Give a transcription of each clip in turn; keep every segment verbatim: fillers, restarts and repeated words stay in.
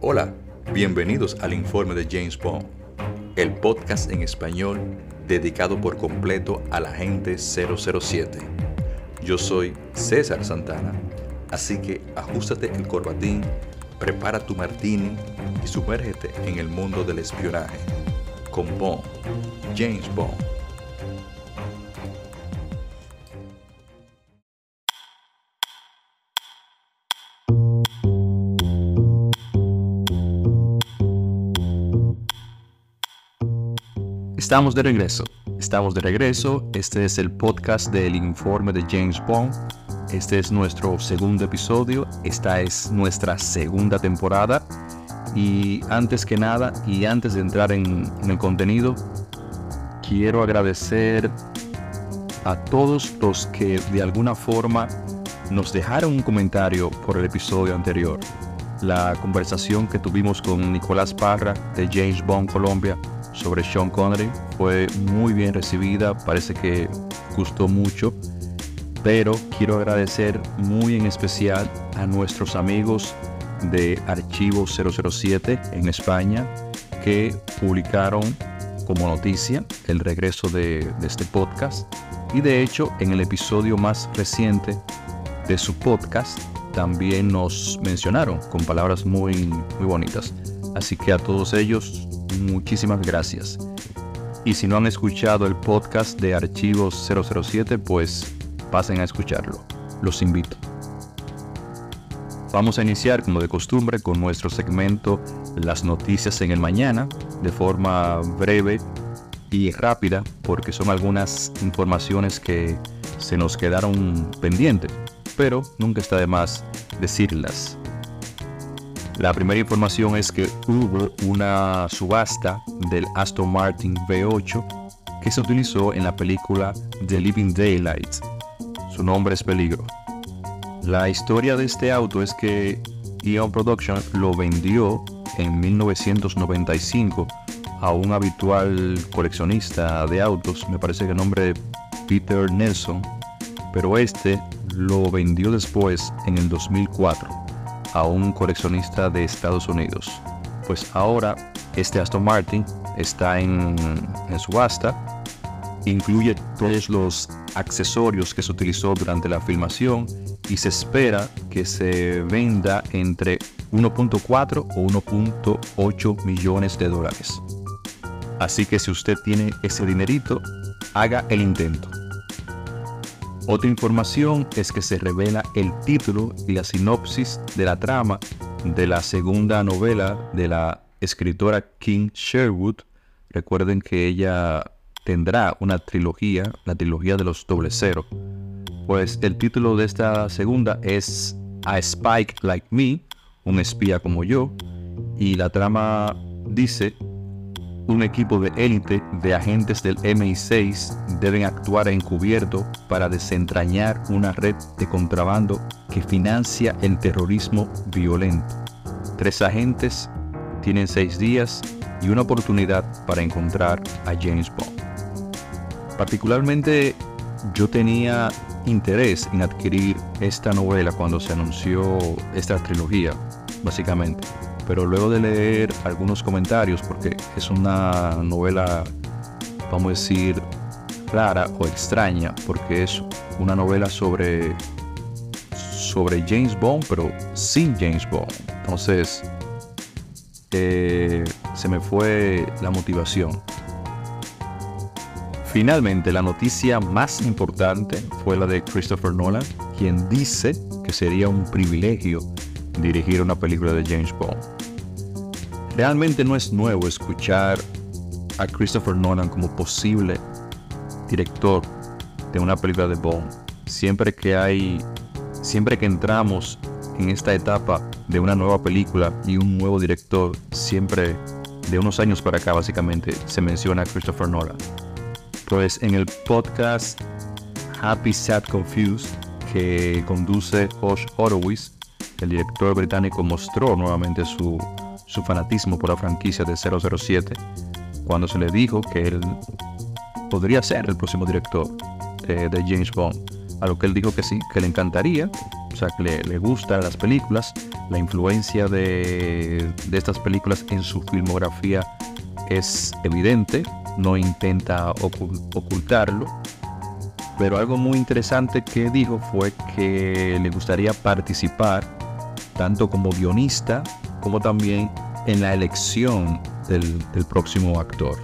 Hola, bienvenidos al informe de James Bond, el podcast en español dedicado por completo al agente cero cero siete. Yo soy César Santana, así que ajústate el corbatín, prepara tu martini y sumérgete en el mundo del espionaje con Bond, James Bond. Estamos de regreso, estamos de regreso, este es el podcast del informe de James Bond, este es nuestro segundo episodio, esta es nuestra segunda temporada y antes que nada y antes de entrar en, en el contenido, quiero agradecer a todos los que de alguna forma nos dejaron un comentario por el episodio anterior. La conversación que tuvimos con Nicolás Parra de James Bond Colombia sobre Sean Connery fue muy bien recibida, parece que gustó mucho, pero quiero agradecer muy en especial a nuestros amigos de Archivo cero cero siete en España que publicaron como noticia el regreso de, de este podcast, y de hecho en el episodio más reciente de su podcast también nos mencionaron con palabras muy, muy bonitas, así que a todos ellos muchísimas gracias. Y si no han escuchado el podcast de Archivos cero cero siete, pues pasen a escucharlo. Los invito. Vamos a iniciar, como de costumbre, con nuestro segmento Las Noticias en el Mañana, de forma breve y rápida, porque son algunas informaciones que se nos quedaron pendientes, pero nunca está de más decirlas. La primera información es que hubo una subasta del Aston Martin V ocho que se utilizó en la película The Living Daylights. Su nombre es Peligro. La historia de este auto es que Eon Production lo vendió en mil novecientos noventa y cinco a un habitual coleccionista de autos, me parece que el nombre de Peter Nelson, pero este lo vendió después en el dos mil cuatro. A un coleccionista de Estados Unidos. Pues ahora este Aston Martin está en, en subasta, incluye todos los accesorios que se utilizó durante la filmación y se espera que se venda entre uno punto cuatro o uno punto ocho millones de dólares. Así que si usted tiene ese dinerito, haga el intento. Otra información es que se revela el título y la sinopsis de la trama de la segunda novela de la escritora King Sherwood. Recuerden que ella tendrá una trilogía, la trilogía de los doble cero. Pues el título de esta segunda es A Spy Like Me, un espía como yo, y la trama dice: un equipo de élite de agentes del M I seis deben actuar encubierto para desentrañar una red de contrabando que financia el terrorismo violento. Tres agentes tienen seis días y una oportunidad para encontrar a James Bond. Particularmente yo tenía interés en adquirir esta novela cuando se anunció esta trilogía, básicamente. Pero luego de leer algunos comentarios, porque es una novela, vamos a decir, rara o extraña, porque es una novela sobre, sobre James Bond, pero sin James Bond. Entonces, eh, se me fue la motivación. Finalmente, la noticia más importante fue la de Christopher Nolan, quien dice que sería un privilegio dirigir una película de James Bond. Realmente no es nuevo escuchar a Christopher Nolan como posible director de una película de Bond. Siempre que hay, siempre que entramos en esta etapa de una nueva película y un nuevo director, siempre de unos años para acá básicamente se menciona a Christopher Nolan. Pues en el podcast Happy, Sad, Confused que conduce Josh Horowitz, el director británico mostró nuevamente su, su fanatismo por la franquicia de cero cero siete cuando se le dijo que él podría ser el próximo director de, de James Bond, a lo que él dijo que sí, que le encantaría, o sea, que le, le gustan las películas. La influencia de, de estas películas en su filmografía es evidente, no intenta ocult- ocultarlo. Pero algo muy interesante que dijo fue que le gustaría participar tanto como guionista como también en la elección del, del próximo actor.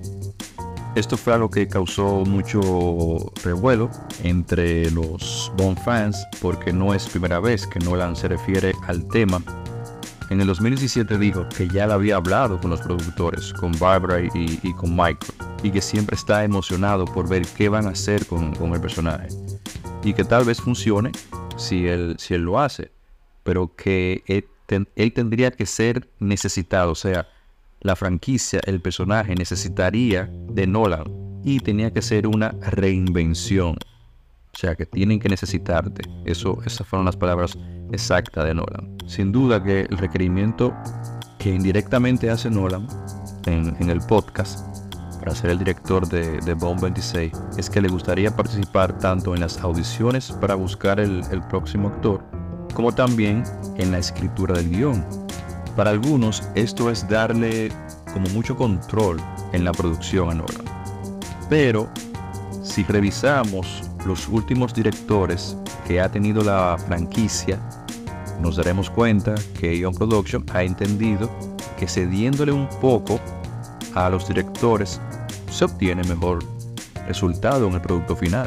Esto fue algo que causó mucho revuelo entre los Bond fans porque no es primera vez que Nolan se refiere al tema. En el dos mil diecisiete dijo que ya le había hablado con los productores, con Barbara y, y con Michael, y que siempre está emocionado por ver qué van a hacer con, con el personaje. Y que tal vez funcione si él, si él lo hace, pero que él, ten, él tendría que ser necesitado, o sea, la franquicia, el personaje necesitaría de Nolan y tenía que ser una reinvención. O sea, que tienen que necesitarte. Eso, esas fueron las palabras exactas de Nolan. Sin duda que el requerimiento que indirectamente hace Nolan en, en el podcast para ser el director de, de Bond veintiséis es que le gustaría participar tanto en las audiciones para buscar el, el próximo actor, como también en la escritura del guión. Para algunos esto es darle como mucho control en la producción a Nolan. Pero si revisamos los últimos directores que ha tenido la franquicia, nos daremos cuenta que Eon Production ha entendido que cediéndole un poco a los directores se obtiene mejor resultado en el producto final.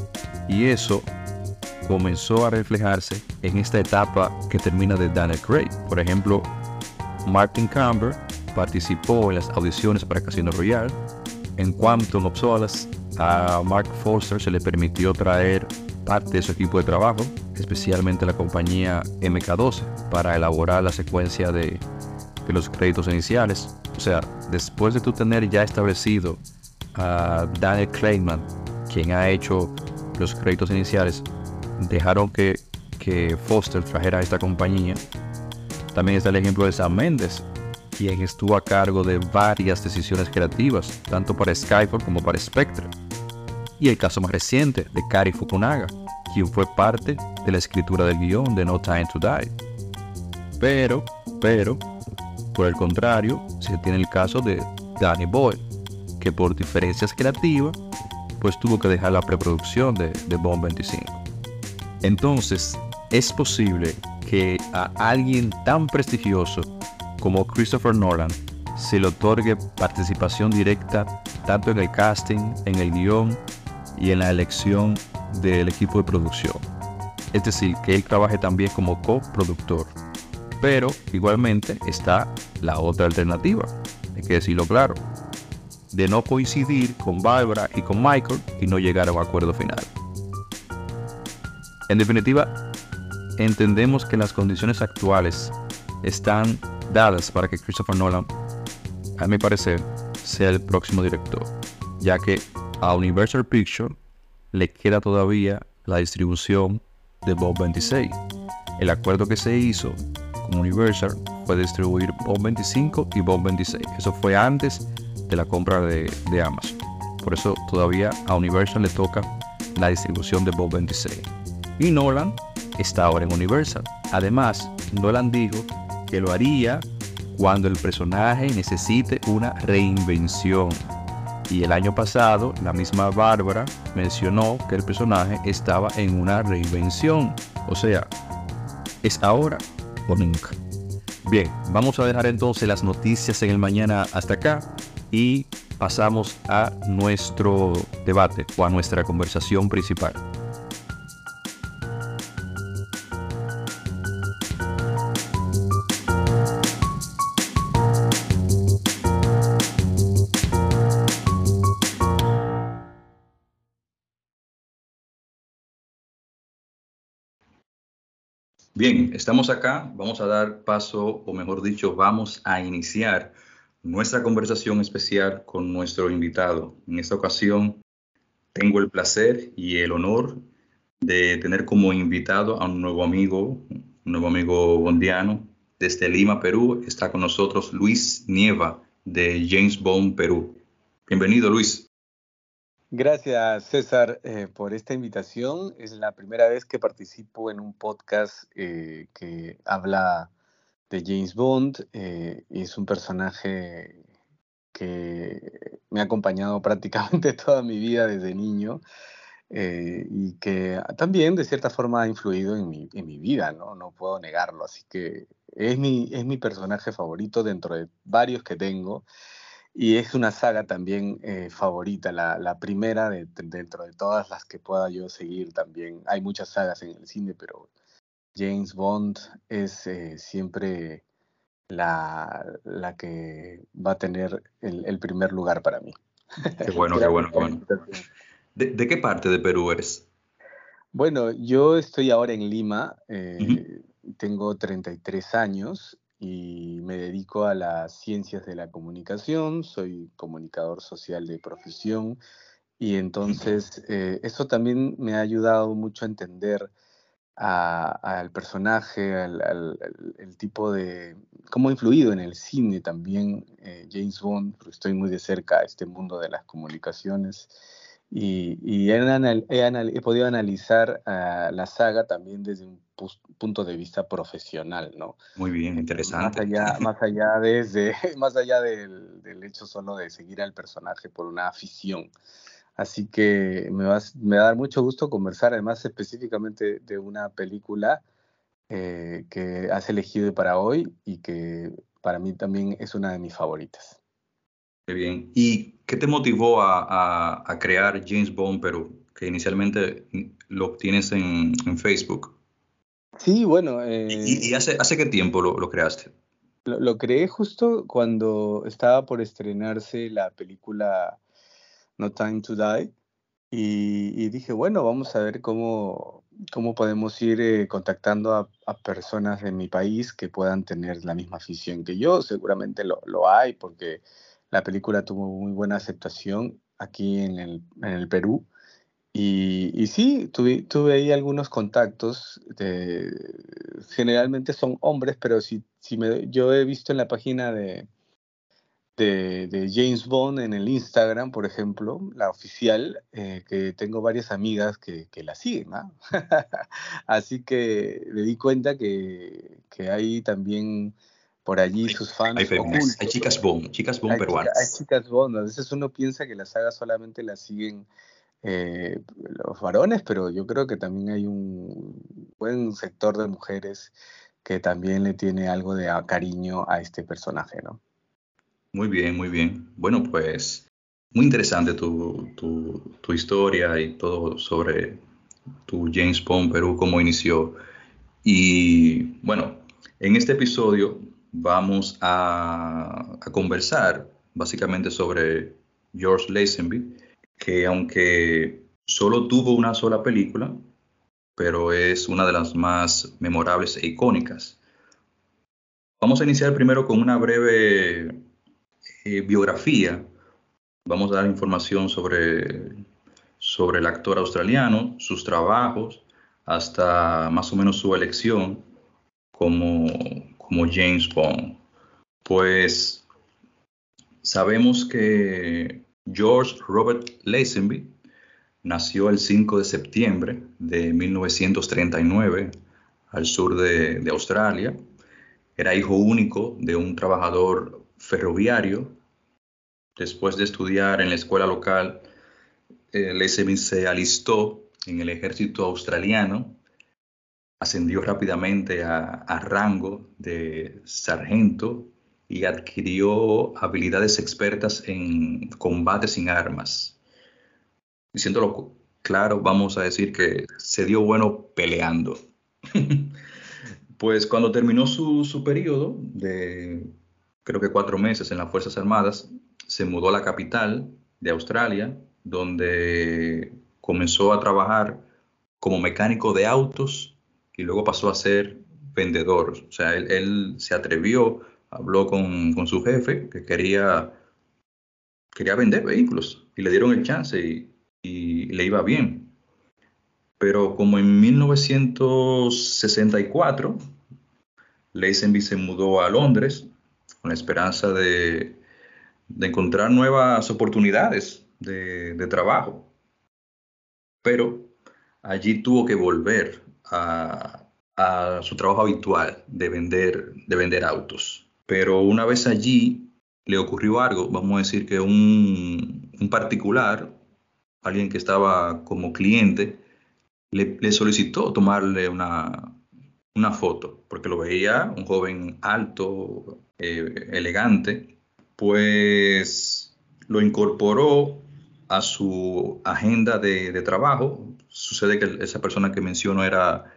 Y eso comenzó a reflejarse en esta etapa que termina de Daniel Craig. Por ejemplo, Martin Camber participó en las audiciones para Casino Royale. En Quantum of Solace, a Mark Forster se le permitió traer parte de su equipo de trabajo, especialmente la compañía M K doce, para elaborar la secuencia de, de los créditos iniciales. O sea, después de tú tener ya establecido a Daniel Clayman, quien ha hecho los créditos iniciales, dejaron que, que Foster trajera a esta compañía. También está el ejemplo de Sam Mendes, quien estuvo a cargo de varias decisiones creativas, tanto para Skyfall como para Spectre. Y el caso más reciente de Cary Fukunaga, quien fue parte de la escritura del guión de No Time to Die. Pero, pero, por el contrario, se tiene el caso de Danny Boyle, que por diferencias creativas, pues tuvo que dejar la preproducción de, de Bond veinticinco. Entonces, es posible que a alguien tan prestigioso como Christopher Nolan se le otorgue participación directa tanto en el casting, en el guión y en la elección del equipo de producción. Es decir, que él trabaje también como coproductor. Pero igualmente está la otra alternativa, hay que decirlo claro, de no coincidir con Barbara y con Michael y no llegar a un acuerdo final. En definitiva, entendemos que las condiciones actuales están dadas para que Christopher Nolan, a mi parecer, sea el próximo director, ya que a Universal Pictures le queda todavía la distribución de Bond veintiséis. El acuerdo que se hizo con Universal fue distribuir Bond veinticinco y Bond veintiséis. Eso fue antes de la compra de, de Amazon. Por eso todavía a Universal le toca la distribución de Bond veintiséis. Y Nolan está ahora en Universal. Además, Nolan dijo que lo haría cuando el personaje necesite una reinvención. Y el año pasado, la misma Bárbara mencionó que el personaje estaba en una reinvención. O sea, es ahora o nunca. Bien, vamos a dejar entonces las noticias en el mañana hasta acá y pasamos a nuestro debate o a nuestra conversación principal. Bien, estamos acá, vamos a dar paso, o mejor dicho, vamos a iniciar nuestra conversación especial con nuestro invitado. En esta ocasión tengo el placer y el honor de tener como invitado a un nuevo amigo, un nuevo amigo bondiano desde Lima, Perú. Está con nosotros Luis Nieva de James Bond Perú. Bienvenido, Luis. Gracias, César, eh, por esta invitación. Es la primera vez que participo en un podcast eh, que habla de James Bond. Eh, y es un personaje que me ha acompañado prácticamente toda mi vida desde niño, eh, y que también de cierta forma ha influido en mi, en mi vida, ¿no? No puedo negarlo. Así que es mi, es mi personaje favorito dentro de varios que tengo. Y es una saga también eh, favorita, la, la primera de, de- dentro de todas las que pueda yo seguir también. Hay muchas sagas en el cine, pero James Bond es eh, siempre la, la que va a tener el, el primer lugar para mí. Qué bueno, qué Gracias bueno, qué por la bueno. invitación. ¿De, de qué parte de Perú eres? Bueno, yo estoy ahora en Lima, Ujú. eh, tengo treinta y tres años y me dedico a las ciencias de la comunicación, soy comunicador social de profesión. Y Ujú. entonces eh, eso también me ha ayudado mucho a entender a- al personaje, al, al- al- el tipo de... cómo ha influido en el cine también eh, James Bond, porque estoy muy de cerca a este mundo de las comunicaciones. Y, y he, anal- he anal- he podido analizar ah, la saga también desde un pus- punto de vista profesional, ¿no? Muy bien, Eh, más interesante. allá, más allá desde, más allá del, del hecho solo de seguir al personaje por una afición. Así que me va, a- me va a dar mucho gusto conversar, además específicamente de una película eh, que has elegido para hoy y que para mí también es una de mis favoritas. Qué bien. ¿Y qué te motivó a, a- a crear James Bond Perú? Que inicialmente mm, lo obtienes en, en Facebook. Sí, bueno, ¿Y, y- eh, y hace, hace qué tiempo lo, lo creaste? lo, lo creé justo cuando estaba por estrenarse la película No Time to Die. Y, y dije, bueno, vamos a ver cómo, cómo podemos ir eh, contactando a, a personas de mi país que puedan tener la misma afición que yo. Seguramente lo, lo hay porque la película tuvo muy buena aceptación aquí en el, en el Perú. Y, y sí, tuve, tuve ahí algunos contactos. De- generalmente son hombres, pero si, si me, yo he visto en la página de de, de James Bond en el Instagram, por ejemplo, la oficial, eh, que tengo varias amigas que, que la siguen, ¿ah? Así que me di cuenta que, que hay también por allí Hay, sus hay fans féminas, hay ocultos. chicas Bond, chicas Bond Hay, chica- hay peruanas. chicas Bond. A veces uno piensa que la saga solamente la siguen eh, los varones, pero yo creo que también hay un buen sector de mujeres que también le tiene algo de ah, cariño a este personaje, ¿no? Muy bien, muy bien. Bueno, pues muy interesante tu, tu, tu historia y todo sobre tu James Bond Perú, cómo inició. Y bueno, en este episodio vamos a, a conversar básicamente sobre George Lazenby, que aunque solo tuvo una sola película, pero es una de las más memorables e icónicas. Vamos a iniciar primero con una breve eh, biografía. Vamos a dar información sobre, sobre el actor australiano, sus trabajos, hasta más o menos su elección como, como James Bond. Pues sabemos que George Robert Lazenby nació el cinco de septiembre de mil novecientos treinta y nueve al sur de, de Australia. Era hijo único de un trabajador ferroviario. Después de estudiar en la escuela local, eh, Lazenby se alistó en el ejército australiano, ascendió rápidamente a, a rango de sargento y adquirió habilidades expertas en combate sin armas. Diciéndolo claro, vamos a decir que se dio bueno peleando. Pues cuando terminó su, su periodo de creo que cuatro meses en las Fuerzas Armadas, se mudó a la capital de Australia, donde comenzó a trabajar como mecánico de autos y luego pasó a ser vendedor. O sea, él, él se atrevió, habló con, con su jefe que quería, quería vender vehículos y le dieron el chance y, y le iba bien. Pero como en mil novecientos sesenta y cuatro, Lazenby se mudó a Londres con la esperanza de, de encontrar nuevas oportunidades. de, de trabajo, pero allí tuvo que volver a, a su trabajo habitual de vender, de vender autos. Pero una vez allí le ocurrió algo, vamos a decir que un, un particular, alguien que estaba como cliente, le, le solicitó tomarle una, una foto, porque lo veía un joven alto, eh, elegante, pues lo incorporó a su agenda de, de trabajo. Sucede que esa persona que menciono era,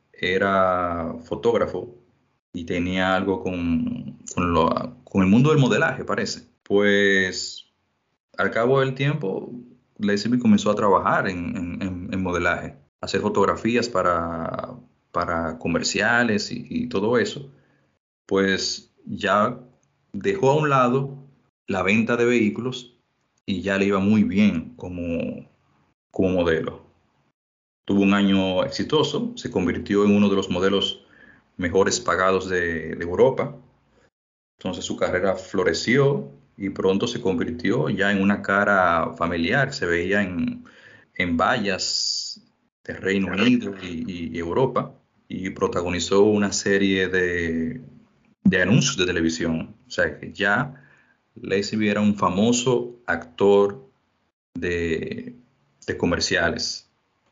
era fotógrafo y tenía algo con, con, lo- con el mundo del modelaje, parece. Pues al cabo del tiempo, Lazenby comenzó a trabajar en, en- en- en modelaje, a hacer fotografías para, para comerciales y, y todo eso. Pues ya dejó a un lado la venta de vehículos y ya le iba muy bien como, como modelo. Tuvo un año exitoso, se convirtió en uno de los modelos mejores pagados de, de Europa. Entonces su carrera floreció y pronto se convirtió ya en una cara familiar. Se veía en, en vallas de Reino Unido y, y Europa y protagonizó una serie de, de anuncios de televisión. O sea que ya Lazenby era un famoso actor de, de comerciales.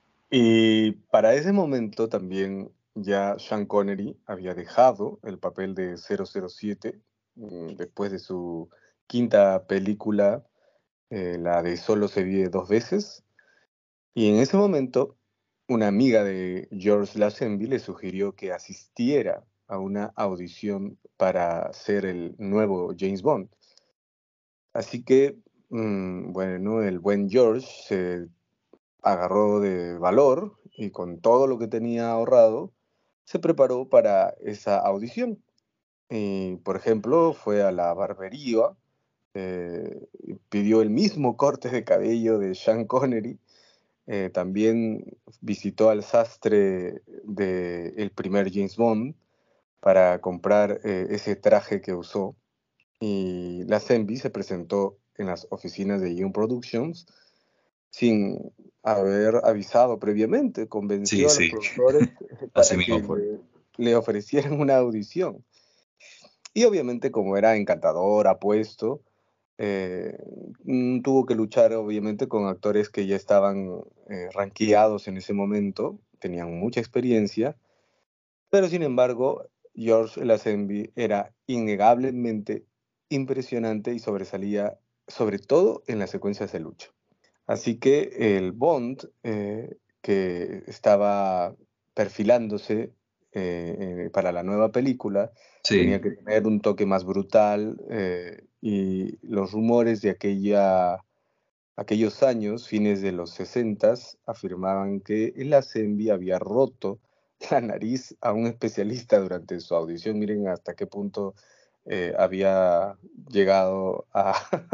Y para ese momento también ya Sean Connery había dejado el papel de cero cero siete mm, después de su quinta película, eh, la de Solo se vive dos veces. Y en ese momento, una amiga de George Lazenby le sugirió que asistiera a una audición para ser el nuevo James Bond. Así que, mm, bueno, el buen George se agarró de valor y con todo lo que tenía ahorrado, se preparó para esa audición. Y, por ejemplo, fue a la barbería, eh, pidió el mismo corte de cabello de Sean Connery, eh, también visitó al sastre del primer James Bond para comprar eh, ese traje que usó. Y la Lazenby se presentó en las oficinas de Young Productions sin haber avisado previamente, Sí, convenció a los sí, productores así para mismo que fue. le, le ofrecieran una audición. Y obviamente como era encantador, apuesto, eh, mm, tuvo que luchar obviamente con actores que ya estaban eh, rankeados en ese momento, tenían mucha experiencia, pero sin embargo George Lazenby era innegablemente impresionante y sobresalía sobre todo en las secuencias de lucha. Así que el Bond, eh, que estaba perfilándose eh, eh, para la nueva película, tenía Sí, que tener un toque más brutal eh, y los rumores de aquella, aquellos años, fines de los sesenta, afirmaban que el Lazenby había roto la nariz a un especialista durante su audición. Miren hasta qué punto eh, había llegado a,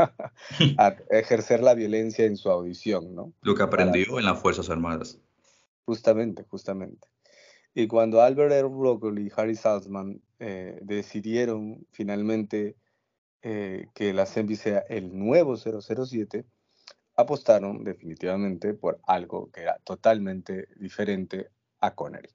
a ejercer la violencia en su audición, ¿no? lo que Para, aprendió en las Fuerzas Armadas. justamente, justamente. Y cuando Albert R. Broccoli y Harry Saltzman eh, decidieron finalmente eh, que la Lazenby sea el nuevo cero cero siete, apostaron definitivamente por algo que era totalmente diferente a Connery.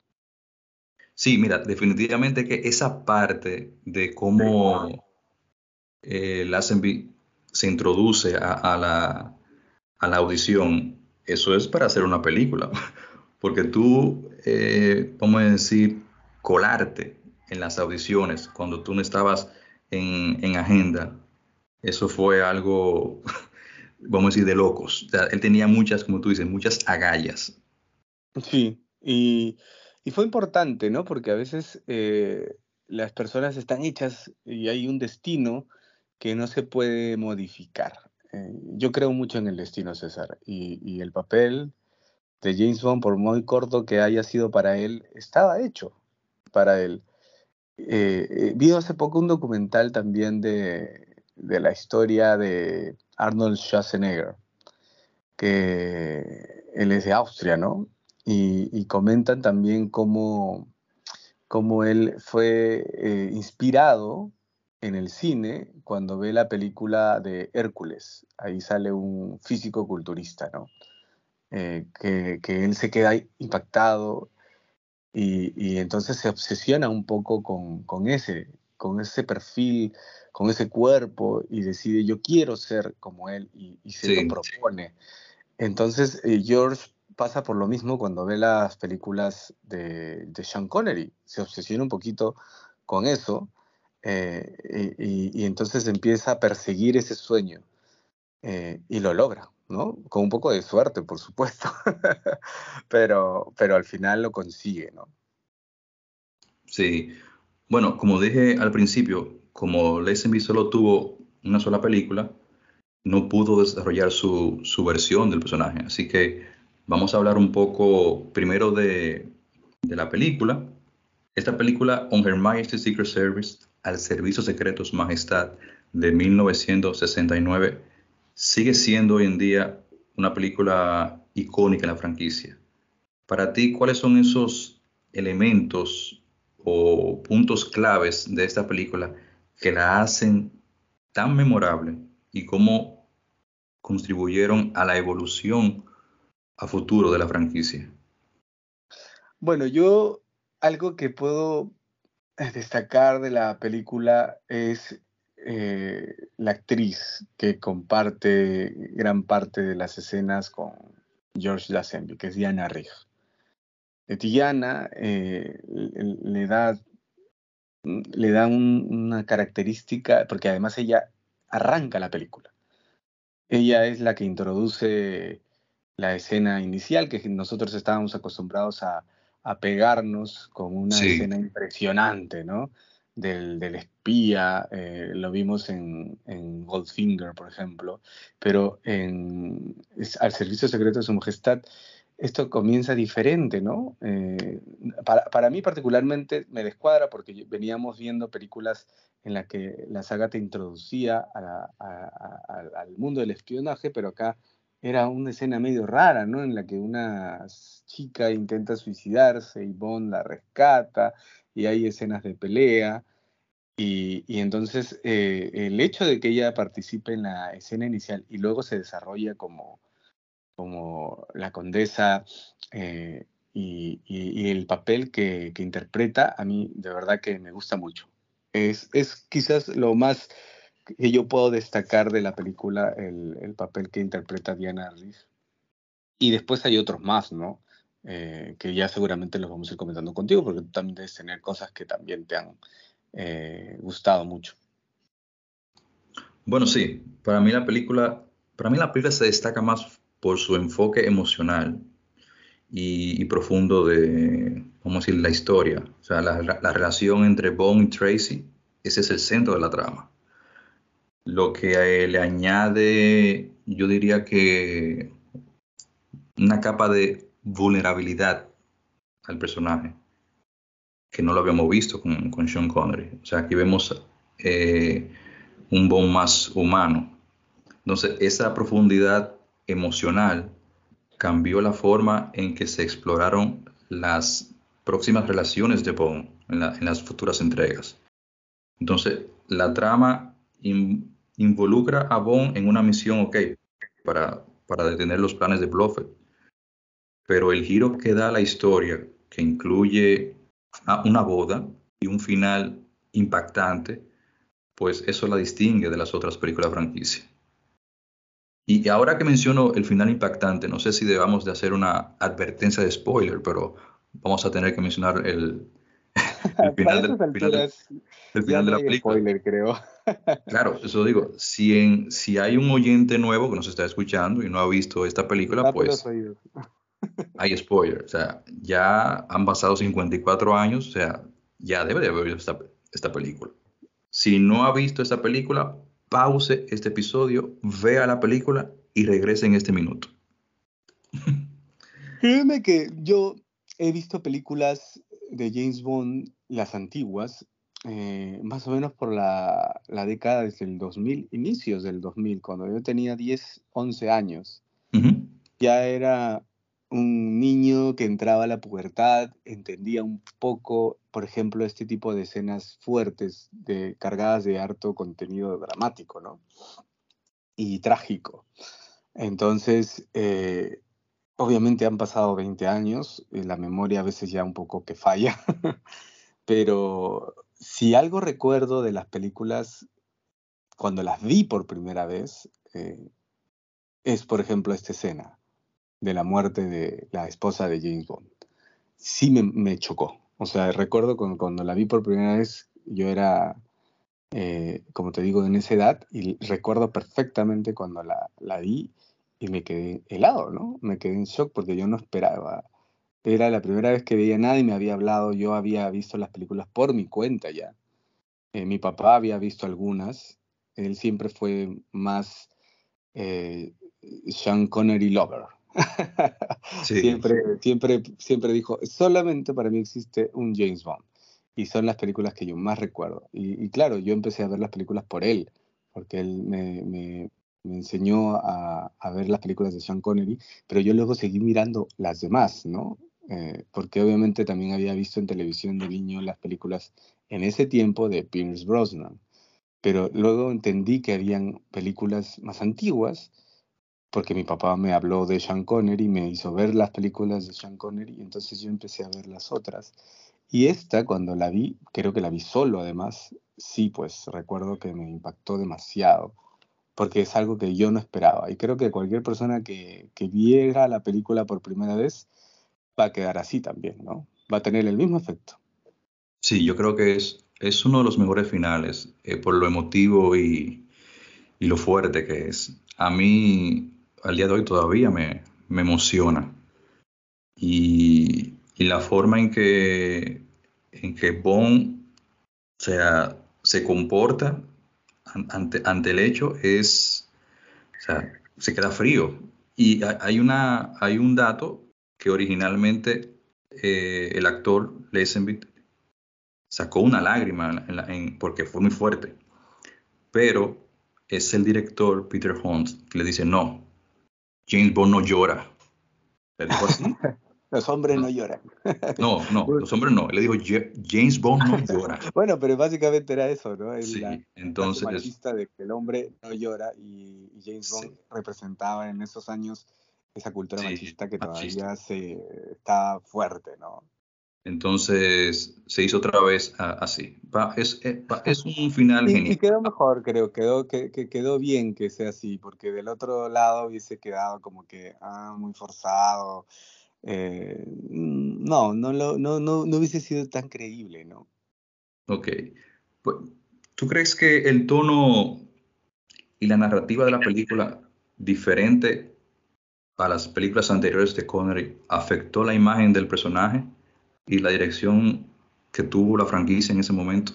Sí, mira, definitivamente que esa parte de cómo eh, Lazenby se introduce a, a la, a la audición, eso es para hacer una película, porque tú, eh, vamos a decir, colarte en las audiciones cuando tú no estabas en, en agenda, eso fue algo, vamos a decir, de locos. O sea, él tenía muchas, como tú dices, muchas agallas. Sí, y, y fue importante, ¿no? Porque a veces eh, las personas están hechas y hay un destino que no se puede modificar. Eh, yo creo mucho en el destino, César, y, y el papel de James Bond, por muy corto que haya sido para él, estaba hecho para él. Eh, eh, vi hace poco un documental también de, de la historia de Arnold Schwarzenegger, que él es de Austria, ¿no? Y, y comentan también cómo, cómo él fue eh, inspirado en el cine cuando ve la película de Hércules. Ahí sale un físico-culturista, ¿no? Eh, que, que él se queda impactado y, y entonces se obsesiona un poco con, con ese, con ese perfil, con ese cuerpo y decide yo quiero ser como él y, y se lo Sí, propone. Entonces eh, George pasa por lo mismo cuando ve las películas de, de Sean Connery, se obsesiona un poquito con eso eh, y, y- y entonces empieza a perseguir ese sueño eh, y lo logra, ¿no? Con un poco de suerte, por supuesto, pero, pero al final lo consigue, ¿no? sí. Bueno, como dije al principio, como Lazenby solo tuvo una sola película, no pudo desarrollar su, su versión del personaje. Así que vamos a hablar un poco primero de, de la película. Esta película, On Her Majesty's Secret Service, al servicio secreto Su Majestad, de mil novecientos sesenta y nueve, sigue siendo hoy en día una película icónica en la franquicia. Para ti, ¿cuáles son esos elementos o puntos claves de esta película que la hacen tan memorable y cómo contribuyeron a la evolución a futuro de la franquicia? Bueno, yo algo que puedo eh, destacar de la película es eh, la actriz que comparte gran parte de las escenas con George Lazenby, que es Diana Rigg. Eh, Diana eh, le, le da, le da un- una característica, porque además ella arranca la película. Ella es la que introduce la escena inicial, que nosotros estábamos acostumbrados a, a pegarnos con una Sí, escena impresionante, ¿no? Del, del espía, eh, lo vimos en, en Goldfinger, por ejemplo, pero en, es- al servicio secreto de Su Majestad, esto comienza diferente, ¿no? Eh, para, para mí particularmente me descuadra porque veníamos viendo películas en la que la saga te introducía a la- a- a- al mundo del espionaje, pero acá era una escena medio rara, ¿no? En la que una chica intenta suicidarse y Bond la rescata y hay escenas de pelea. Y, y entonces eh, el hecho de que ella participe en la escena inicial y luego se desarrolla como, como la condesa eh, y, y- y el papel que, que interpreta, a mí de verdad que me gusta mucho. Es, es quizás lo más que yo puedo destacar de la película, el, el papel que interpreta Diana Rigg. Y después hay otros más, ¿no? Eh, que ya seguramente los vamos a ir comentando contigo, porque tú también debes tener cosas que también te han eh, gustado mucho. bueno, sí, para mí la película, para mí la película se destaca más por su enfoque emocional y, y profundo de, vamos a decir, la historia. O sea, la, la relación entre Bond y Tracy, ese es el centro de la trama. Lo que eh, le añade, yo diría que una capa de vulnerabilidad al personaje, que no lo habíamos visto con, con Sean Connery. O sea, aquí vemos eh, un Bond más humano. Entonces, esa profundidad emocional cambió la forma en que se exploraron las próximas relaciones de Bond en, la- en las futuras entregas. Entonces, la trama in- involucra a Bond en una misión, ok, para, para detener los planes de Blofeld, pero el giro que da la historia, que incluye a- una boda y un final impactante, pues eso la distingue de las otras películas franquicia. Y ahora que menciono el final impactante, no sé si debamos de hacer una advertencia de spoiler, pero vamos a tener que mencionar el, el Para final del, estas final del, alturas el ya final de no la hay película. spoiler, creo. Claro, eso digo, si, en, si hay un oyente nuevo que nos está escuchando y no ha visto esta película, Tape los pues oídos. hay spoiler. O sea, ya han pasado cincuenta y cuatro años, o sea, ya debe de haber visto esta, esta película. Si no ha visto esta película, pause este episodio, vea la película y regrese en este minuto. Créeme que yo he visto películas de James Bond, las antiguas, eh, más o menos por la, la década desde el dos mil, inicios del dos mil, cuando yo tenía diez, once años. Ujú. Ya era un niño que entraba a la pubertad entendía un poco, por ejemplo, este tipo de escenas fuertes, de, cargadas de harto contenido dramático, ¿no? Y trágico. Entonces, eh, obviamente han pasado veinte años, y la memoria a veces ya un poco que falla, pero si algo recuerdo de las películas cuando las vi por primera vez, eh, es, por ejemplo, esta escena de la muerte de la esposa de James Bond. Sí me, me chocó. O sea, recuerdo cuando, cuando la vi por primera vez, yo era, eh, como te digo, en esa edad, y recuerdo perfectamente cuando la, la vi y me quedé helado, ¿no? Me quedé en shock porque yo no esperaba. Era la primera vez que veía, nadie me había hablado, yo había visto las películas por mi cuenta ya. Eh, mi papá había visto algunas, él siempre fue más eh, Sean Connery lover. Sí, siempre, siempre, siempre dijo, solamente para mí existe un James Bond. Y son las películas que yo más recuerdo. Y, y claro, yo empecé a ver las películas por él, porque él me, me, me enseñó a, a, ver las películas de Sean Connery, pero yo luego seguí mirando las demás, ¿no? Eh, porque obviamente también había visto en televisión de niño las películas en ese tiempo de Pierce Brosnan. Pero luego entendí que habían películas más antiguas, porque mi papá me habló de Sean Connery, me hizo ver las películas de Sean Connery, y entonces yo empecé a ver las otras. Y esta, cuando la vi, creo que la vi solo además, sí, pues recuerdo que me impactó demasiado, porque es algo que yo no esperaba. Y creo que cualquier persona que, que viera la película por primera vez va a quedar así también, ¿no? Va a tener el mismo efecto. sí, yo creo que es, es uno de los mejores finales, eh, por lo emotivo y, y lo fuerte que es. A mí, al día de hoy todavía me, me emociona. Y, y la forma en que, en que Bond, o sea, se comporta an- ante, ante el hecho es, o sea, se queda frío. Y ha- hay una, hay un dato que originalmente, eh, el actor Lazenby sacó una lágrima en la- en la- en- porque fue muy fuerte, pero es el director Peter Hunt que le dice, no, James Bond no llora. Le dijo así. Los hombres no lloran. No, no, los hombres no. Él le dijo, "Ja- James Bond no llora". Bueno, pero básicamente era eso, ¿no? El- la Sí, frase entonces, machista de que el hombre no llora y, y James Bond sí, representaba en esos años esa cultura sí, machista que machista. todavía se está fuerte, ¿no? Entonces se hizo otra vez, ah, así. Va, es, eh, va- es un final Y, y genial. quedó mejor, creo, quedó, que, que quedó bien que sea así, porque del otro lado hubiese quedado como que ah, muy forzado. eh, mm, no, no, lo, no, no, no hubiese sido tan creíble, ¿no? Ok. Pues, ¿tú crees que el tono y la narrativa de la película, diferente a las películas anteriores de Connery, afectó la imagen del personaje y la dirección que tuvo la franquicia en ese momento?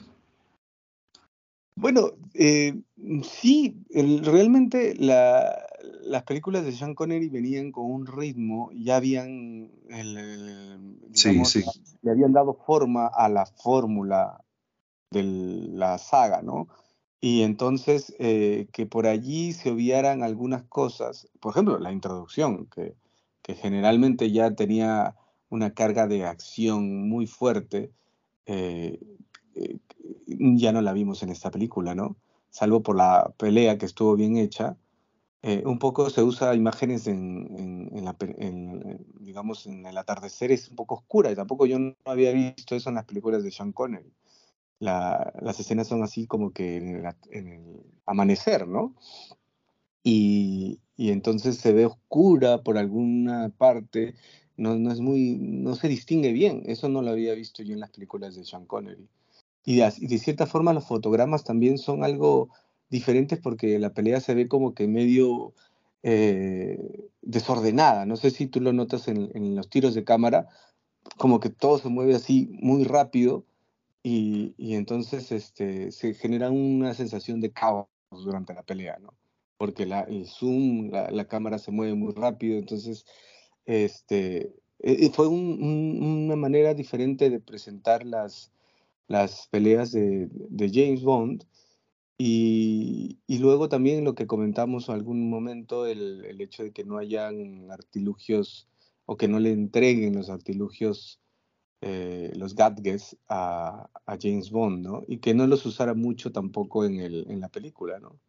Bueno, eh, sí, el- realmente la- las películas de Sean Connery venían con un ritmo, ya habían, el- el- Sí, sí, digamos, le habían dado forma a la fórmula de la saga, ¿no? Y entonces eh, que por allí se obviaran algunas cosas, por ejemplo, la introducción, que, que generalmente ya tenía una carga de acción muy fuerte, eh, eh, ya no la vimos en esta película, ¿no? Salvo por la pelea que estuvo bien hecha. Eh, un poco se usa imágenes en, en- en la pe- en- en, digamos, en el atardecer, es un poco oscura, y tampoco yo no había visto eso en las películas de Sean Connery. La- las escenas son así como que en el, at- en el amanecer, ¿no? Y, y entonces se ve oscura por alguna parte, no, no es muy, no se distingue bien, eso no lo había visto yo en las películas de Sean Connery. Y de, as- y de cierta forma los fotogramas también son algo diferentes porque la pelea se ve como que medio eh, desordenada. No sé si tú lo notas en, en los tiros de cámara, como que todo se mueve así muy rápido y, y entonces este, se genera una sensación de caos durante la pelea, ¿no? Porque la, el zoom, la, la cámara se mueve muy rápido, entonces este, eh, eh, fue un- un- una manera diferente de presentar las las peleas de, de James Bond y, y luego también lo que comentamos en algún momento, el, el hecho de que no hayan artilugios o que no le entreguen los artilugios, eh, los gadgets a, a James Bond, ¿no? Y que no los usara mucho tampoco en, el, en la película, ¿no?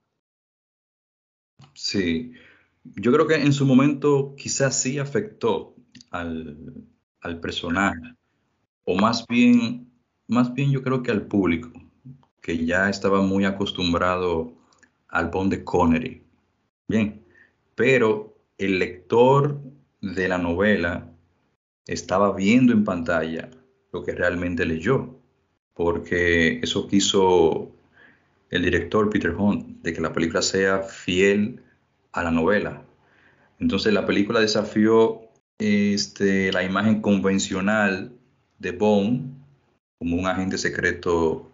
Sí, yo creo que en su momento quizás sí afectó al, al personaje, o más bien, más bien yo creo que al público, que ya estaba muy acostumbrado al Bond de Connery. Bien, pero el lector de la novela estaba viendo en pantalla lo que realmente leyó, porque eso quiso el director Peter Hunt, de que la película sea fiel a la novela. Entonces la película desafió este, la imagen convencional de Bond como un agente secreto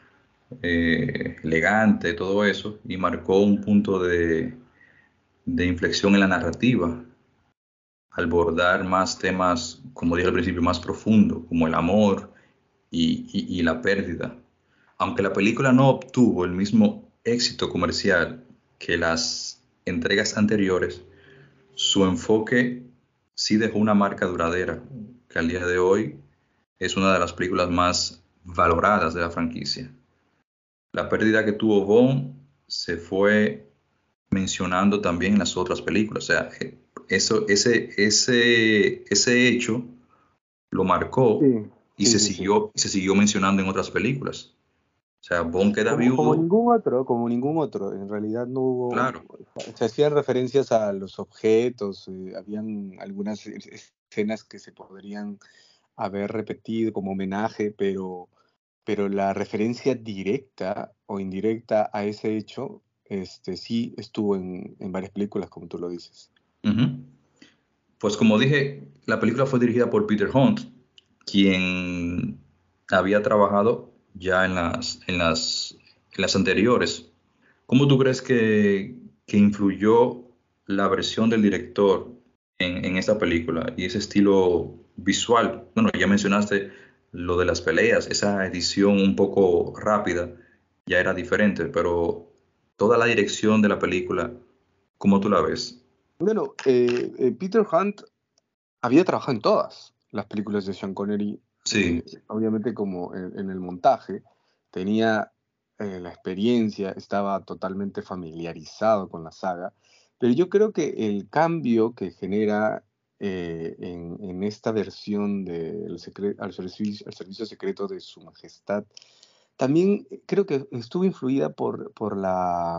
eh, elegante, todo eso, y marcó un punto de, de inflexión en la narrativa, al abordar más temas, como dije al principio, más profundos, como el amor y, y, y la pérdida. Aunque la película no obtuvo el mismo éxito comercial que las entregas anteriores, su enfoque sí dejó una marca duradera, que al día de hoy es una de las películas más valoradas de la franquicia. La pérdida que tuvo Bond se fue mencionando también en las otras películas. O sea, eh, eso, ese, ese, ese hecho lo marcó Sí, y sí, se sí, sí. siguió, se siguió mencionando en otras películas. O sea, Bond queda Como, como viudo, ningún otro, como ningún otro. En realidad no hubo, claro. se hacían referencias a los objetos, eh, habían algunas es- escenas que se podrían haber repetido como homenaje, pero, pero la referencia directa o indirecta a ese hecho, este, sí estuvo en, en varias películas, como tú lo dices. Ujú. Pues como dije, la película fue dirigida por Peter Hunt, quien había trabajado ya en las, en las, en las anteriores. ¿Cómo tú crees que, que influyó la versión del director en, en esta película y ese estilo visual? Bueno, ya mencionaste lo de las peleas, esa edición un poco rápida ya era diferente, pero toda la dirección de la película, ¿cómo tú la ves? Bueno, eh, eh, Peter Hunt había trabajado en todas las películas de Sean Connery, Sí. eh, obviamente como en, en el montaje, tenía eh, la experiencia, estaba totalmente familiarizado con la saga, pero yo creo que el cambio que genera eh, en, en esta versión de el secre- al, servicio, al servicio secreto de Su Majestad, también creo que estuvo influida por, por la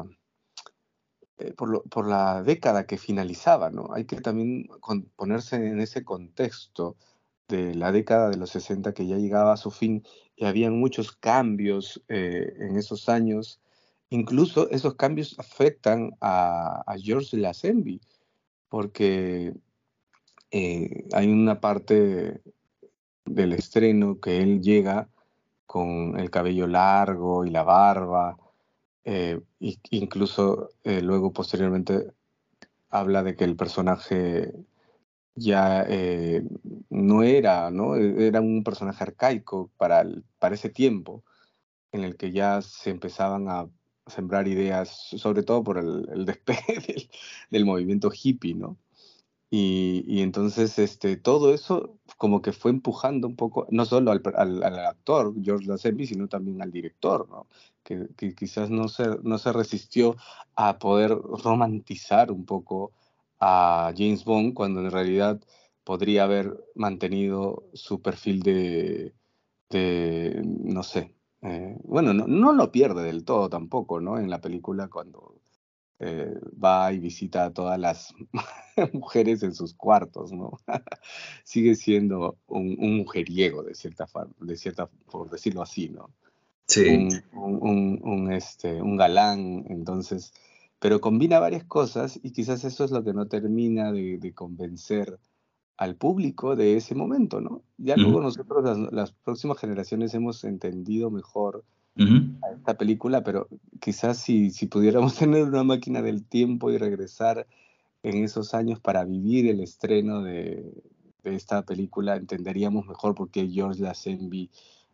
eh, por, lo- por la década que finalizaba, ¿no? Hay que también con- ponerse en ese contexto de la década de los sesenta que ya llegaba a su fin y habían muchos cambios eh, en esos años. Incluso esos cambios afectan a, a George Lazenby, porque eh, hay una parte del estreno que él llega con el cabello largo y la barba, eh, y, incluso eh, luego posteriormente habla de que el personaje ya eh, no era, ¿no? E, Era un personaje arcaico para, el- para ese tiempo en el que ya se empezaban a sembrar ideas, sobre todo por el, el despegue del, del movimiento hippie, ¿no? Y, y entonces este, todo eso como que fue empujando un poco, no solo al, al- al actor George Lazenby, sino también al director, ¿no? Que, que quizás no se, no se resistió a poder romantizar un poco a James Bond cuando en realidad podría haber mantenido su perfil de, de no sé, eh, bueno, no, no lo pierde del todo tampoco, ¿no? En la película cuando eh, va y visita a todas las mujeres en sus cuartos, ¿no? Sigue siendo un, un mujeriego de cierta forma, de cierta, por decirlo así, ¿no? Sí. Un, un, un, un, este, un galán, entonces, pero combina varias cosas y quizás eso es lo que no termina de, de convencer al público de ese momento, ¿no? Ya Ujú, luego nosotros, las, las próximas generaciones, hemos entendido mejor ujú. a esta película, pero quizás si, si pudiéramos tener una máquina del tiempo y regresar en esos años para vivir el estreno de, de esta película, entenderíamos mejor por qué George Lazenby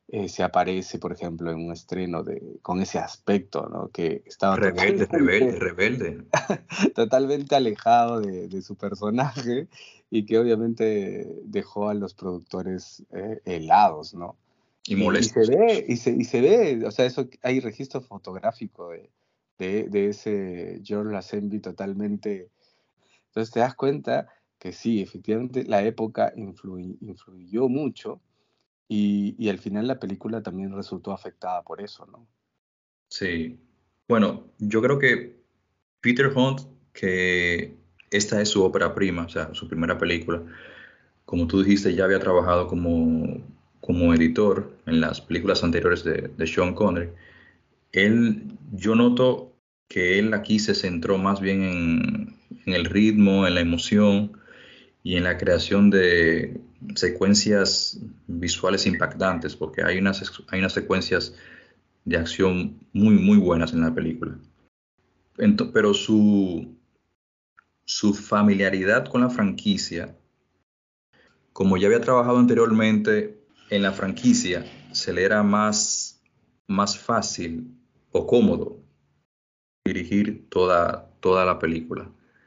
eh, se aparece, por ejemplo, en un estreno de, con ese aspecto, ¿no? Que estaba Rebelde, rebelde, totalmente, rebelde. totalmente alejado de, de su personaje y que obviamente dejó a los productores eh, helados, ¿no? Y Y, y se molestos. ve, y se, y se ve, o sea, eso hay registro fotográfico de, de, de ese George Lazenby totalmente. Entonces te das cuenta que sí, efectivamente la época influy- influyó mucho y, y al final la película también resultó afectada por eso, ¿no? Sí. Bueno, yo creo que Peter Hunt, que esta es su ópera prima, o sea, su primera película. Como tú dijiste, ya había trabajado como, como editor en las películas anteriores de, de Sean Connery. Él, yo noto que él aquí se centró más bien en, en el ritmo, en la emoción y en la creación de secuencias visuales impactantes, porque hay unas, hay unas secuencias de acción muy, muy buenas en la película. Ento- pero su, su familiaridad con la franquicia, como ya había trabajado anteriormente en la franquicia, se le era más, más fácil o cómodo dirigir toda, toda la película.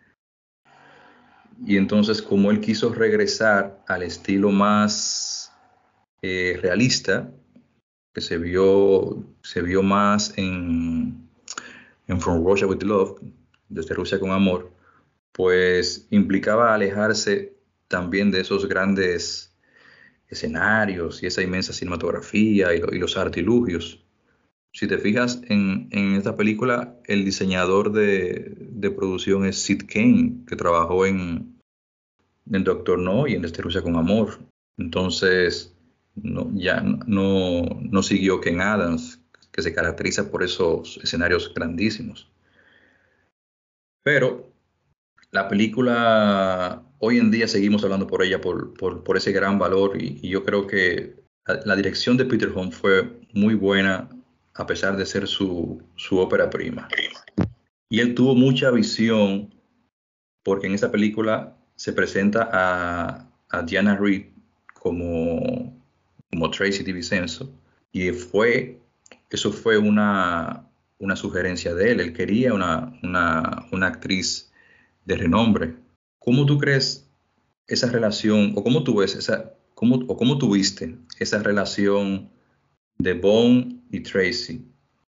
Y entonces, como él quiso regresar al estilo más eh, realista, que se vio, se vio más en, en From Russia with Love, desde Rusia con Amor, pues implicaba alejarse también de esos grandes escenarios y esa inmensa cinematografía y, lo, y los artilugios. Si te fijas en, en, esta película, el diseñador de, de producción es Sid Kane, que trabajó en, en Doctor No y en Desde Rusia con Amor. Entonces, no, ya no, no siguió Ken Adams, que se caracteriza por esos escenarios grandísimos. Pero la película, hoy en día seguimos hablando por ella, por, por, por ese gran valor, y, y yo creo que la, la dirección de Peter Hunt fue muy buena, a pesar de ser su, su ópera prima. Y él tuvo mucha visión, porque en esta película se presenta a, a Diana Reed como, como Tracy DiVincenzo, y fue, eso fue una, una sugerencia de él. Él quería una, una, una actriz de renombre. ¿Cómo tú crees esa relación, o cómo tú ves esa, cómo, o cómo tuviste esa relación de Bond y Tracy?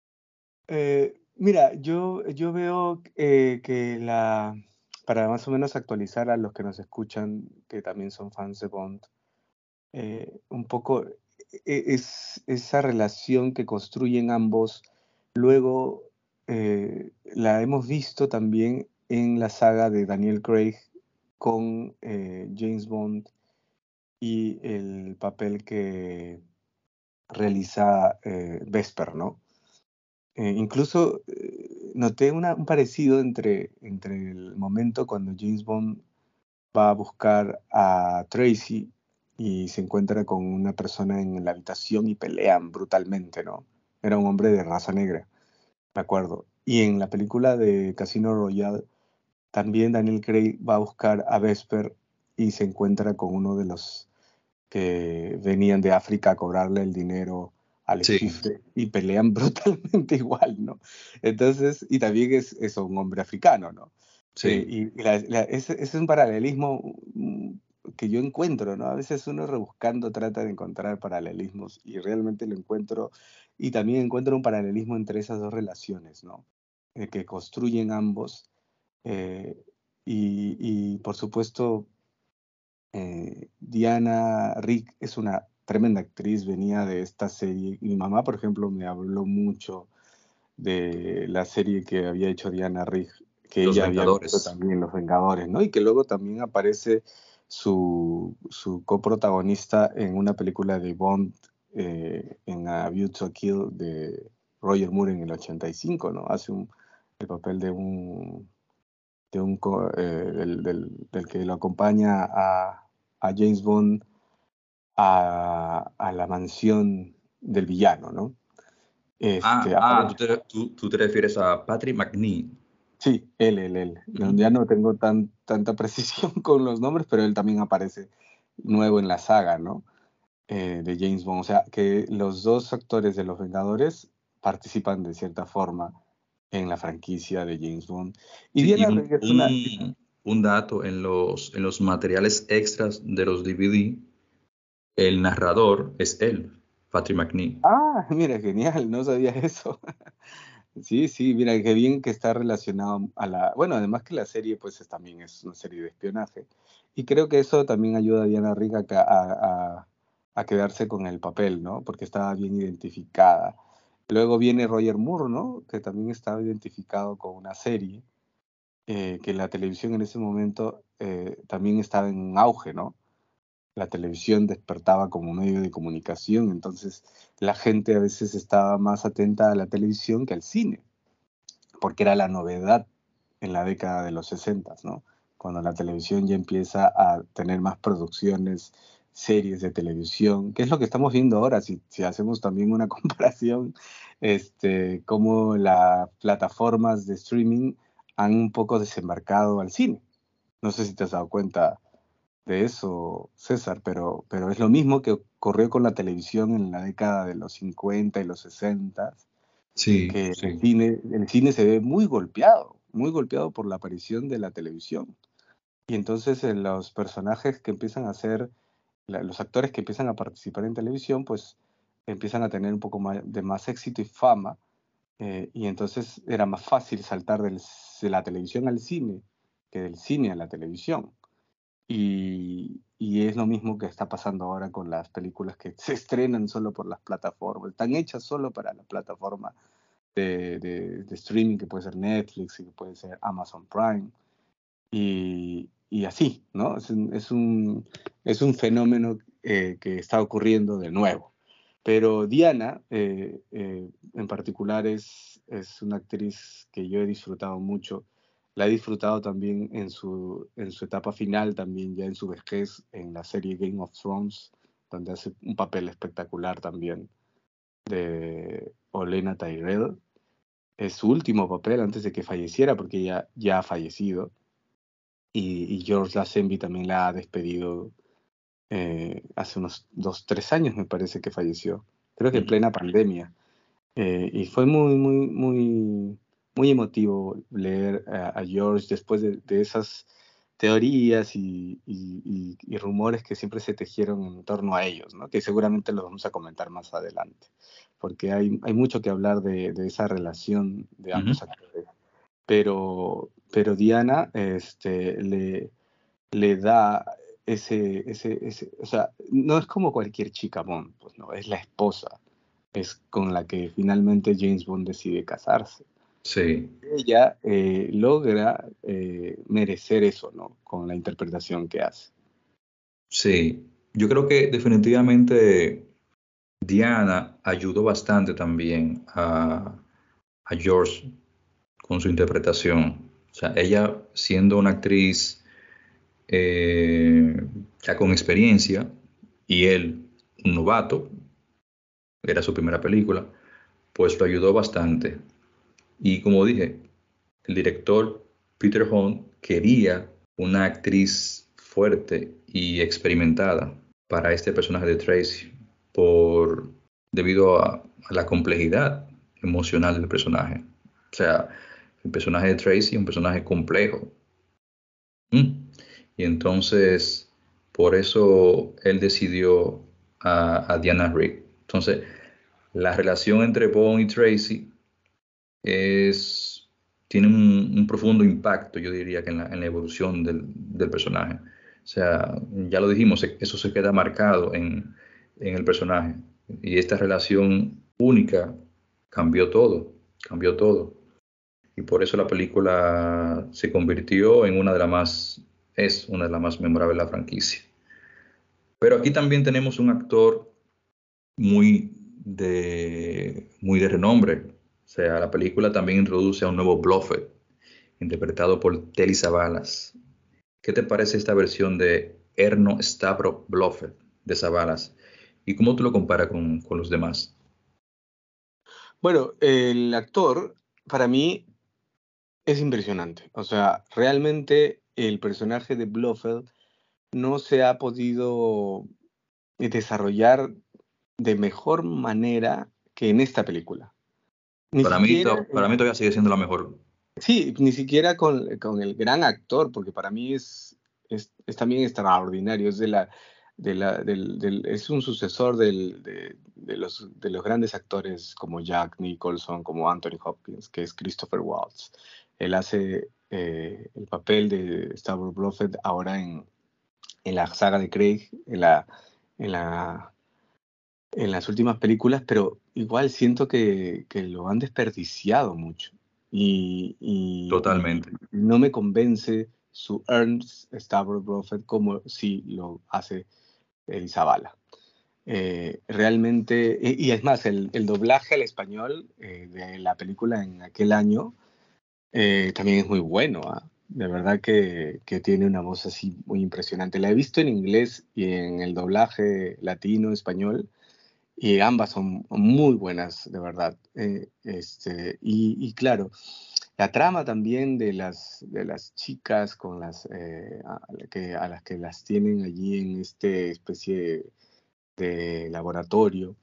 Eh, mira, yo, yo veo eh, que la, para más o menos actualizar a los que nos escuchan, que también son fans de Bond, eh, un poco e- es esa relación que construyen ambos. Luego eh, la hemos visto también en la saga de Daniel Craig con eh, James Bond y el papel que realiza eh, Vesper, ¿no? Eh, incluso eh, noté una- un parecido entre, entre el momento cuando James Bond va a buscar a Tracy y se encuentra con una persona en la habitación y pelean brutalmente, ¿no? Era un hombre de raza negra, me acuerdo. Y en la película de Casino Royale, también Daniel Craig va a buscar a Vesper y se encuentra con uno de los que venían de África a cobrarle el dinero al Sí, jefe y pelean brutalmente igual, ¿no? Entonces, y también es, es un hombre africano, ¿no? Eh, sí, y y la- la- ese, ese es un paralelismo mm, que yo encuentro, ¿no? A veces uno rebuscando trata de encontrar paralelismos y realmente lo encuentro, y también encuentro un paralelismo entre esas dos relaciones, ¿no? Eh, que construyen ambos. eh, y, y, por supuesto, eh, Diana Rick es una tremenda actriz, venía de esta serie. Mi mamá, por ejemplo, me habló mucho de la serie que había hecho Diana Rigg, que Los ella había visto Vengadores. también Los Vengadores, ¿no? Y que luego también aparece su, su coprotagonista en una película de Bond, eh, en A View to Kill de Roger Moore en el ochenta y cinco, ¿no? Hace un, el papel de un, de un co- eh, del, del- del que lo acompaña a, a James Bond a, a la mansión del villano, ¿no? Este, Ah, ah, tú aparece. te, tú, tú te refieres a Patrick McNee. Sí, él, él, él. No, Ujú. ya no tengo tan, tanta precisión con los nombres, pero él también aparece nuevo en la saga, ¿no? eh, de James Bond. O sea, que los dos actores de Los Vengadores participan de cierta forma en la franquicia de James Bond. Y Sí, y Diana un, Rigg es una... un, un dato en los, en los materiales extras de los D V D, el narrador es él, Patrick McNee. Ah, mira, genial, no sabía eso. Sí, sí, mira, qué bien que está relacionado a la... Bueno, además que la serie, pues es- también es una serie de espionaje. Y creo que eso también ayuda a Diana Rigg a, ca- a- a- a quedarse con el papel, ¿no? Porque estaba bien identificada. Luego viene Roger Moore, ¿no? Que también estaba identificado con una serie, eh, que la televisión en ese momento eh, también estaba en auge, ¿no? La televisión despertaba como medio de comunicación, entonces la gente a veces estaba más atenta a la televisión que al cine, porque era la novedad en la década de los sesenta, ¿no? Cuando la televisión ya empieza a tener más producciones, series de televisión, que es lo que estamos viendo ahora, si, si hacemos también una comparación, este, cómo las plataformas de streaming han un poco desembarcado al cine. No sé si te has dado cuenta de eso, César, pero, pero es lo mismo que ocurrió con la televisión en la década de los cincuenta y los sesenta, Sí, que el sí. cine, el cine se ve muy golpeado, muy golpeado por la aparición de la televisión. Y entonces eh, los personajes que empiezan a ser, la- los actores que empiezan a participar en televisión, pues empiezan a tener un poco más, de más éxito y fama, eh, y entonces era más fácil saltar del- de la televisión al cine que del cine a la televisión. Y, y es lo mismo que está pasando ahora con las películas que se estrenan solo por las plataformas, están hechas solo para la plataforma de, de- de streaming, que puede ser Netflix y que puede ser Amazon Prime, y, y así, ¿no? Es un, es un, es un fenómeno eh, que está ocurriendo de nuevo. Pero Diana, eh, eh, en particular, es, es una actriz que yo he disfrutado mucho. La he disfrutado también en su, en su etapa final, también ya en su vejez, en la serie Game of Thrones, donde hace un papel espectacular también de Olenna Tyrell. Es su último papel antes de que falleciera, porque ella ya ha fallecido. Y, y George Lazenby también la ha despedido eh, hace unos dos, tres años, me parece que falleció. Creo que en Ujú. plena pandemia. Eh, y fue muy, muy, muy, muy emotivo leer a, a George después de, de esas teorías y, y- y- y rumores que siempre se tejieron en torno a ellos, ¿no? Que seguramente los vamos a comentar más adelante, porque hay, hay mucho que hablar de, de esa relación de Ujú. ambos actores. Pero, pero Diana este, le, le da ese, ese, ese, o sea, no es como cualquier chica Bond, pues no, es la esposa, es con la que finalmente James Bond decide casarse. Sí, Ella eh, logra eh, merecer eso, ¿no? Con la interpretación que hace. sí. Yo creo que definitivamente Diana ayudó bastante también a, a George con su interpretación. O sea, ella siendo una actriz eh, ya con experiencia y él un novato, era su primera película, pues lo ayudó bastante. Y como dije, el director Peter Hunt quería una actriz fuerte y experimentada para este personaje de Tracy, por, debido a, a la complejidad emocional del personaje. O sea, el personaje de Tracy es un personaje complejo. ¿Mm? Y entonces, por eso él decidió a, a Diana Rigg. Entonces, la relación entre Bond y Tracy es, tiene un, un profundo impacto, yo diría, que en la, en la evolución del, del personaje. O sea, ya lo dijimos, e- eso se queda marcado en, en el personaje. Y esta relación única cambió todo, cambió todo. Y por eso la película se convirtió en una de las más, es una de las más memorables de la franquicia. Pero aquí también tenemos un actor muy de, muy de renombre. O sea, la película también introduce a un nuevo Blofeld, interpretado por Telly Savalas. ¿Qué te parece esta versión de Erno Stavro Blofeld de Savalas? ¿Y cómo tú lo comparas con, con los demás? Bueno, el actor, para mí, es impresionante. O sea, realmente el personaje de Blofeld no se ha podido desarrollar de mejor manera que en esta película. Ni Para mí, siquiera, to- para mí todavía sigue siendo la mejor. sí, ni siquiera con, con el gran actor, porque para mí es, es, es también extraordinario, es de la, de la, del, del- es un sucesor del, de, de los, de los grandes actores como Jack Nicholson, como Anthony Hopkins, que es Christopher Waltz. Él hace eh, el papel de Stavros Blofeld ahora en, en la saga de Craig, en la, en la, en las últimas películas, pero igual siento que, que lo han desperdiciado mucho. Y, y- y Totalmente. no me convence su Ernst Stavros Blofeld como si lo hace Elizabeth. Eh, realmente, y, y es más, el, el doblaje al español eh, de la película en aquel año eh, también es muy bueno, ¿ah? De verdad que, que tiene una voz así muy impresionante. La he visto en inglés y en el doblaje latino, español, y ambas son muy buenas, de verdad. Eh, este, y, y claro, la trama también de las, de las chicas con las, eh, a, que, a las que las tienen allí en este especie de laboratorio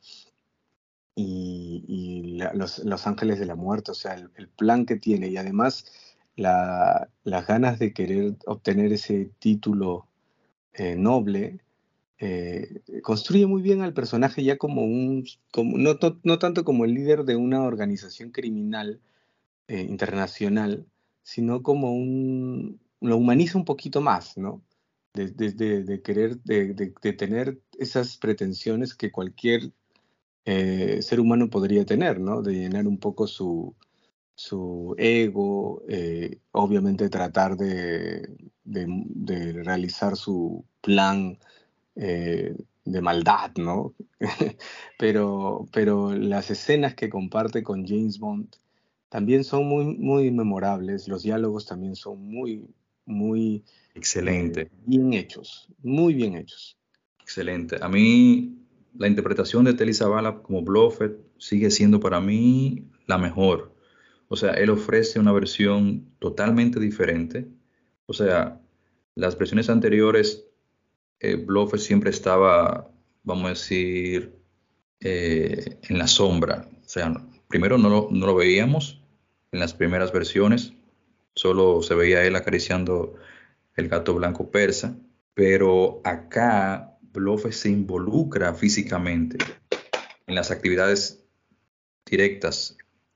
y, y la- los, los ángeles de la muerte, o sea, el, el plan que tiene y además la- las ganas de querer obtener ese título eh, noble eh, construye muy bien al personaje ya como un, como, no, to- no tanto como el líder de una organización criminal eh, internacional, sino como un, lo humaniza un poquito más, ¿no? De, de- de- de querer, de, de- de tener esas pretensiones que cualquier eh, ser humano podría tener, ¿no? De llenar un poco su, su ego, eh, obviamente tratar de, de- de realizar su plan eh, de maldad, ¿no? pero, pero las escenas que comparte con James Bond también son muy, muy memorables, los diálogos también son muy, muy eh, Excelente, bien hechos, muy bien hechos. excelente. A mí, la interpretación de Telly Savalas como Blofeld sigue siendo para mí la mejor. O sea, él ofrece una versión totalmente diferente. O sea, las versiones anteriores, eh, Blofeld siempre estaba, vamos a decir, eh, en la sombra. O sea, primero no lo, no lo veíamos en las primeras versiones, solo se veía él acariciando el gato blanco persa, pero acá Blofeld se involucra físicamente en las actividades directas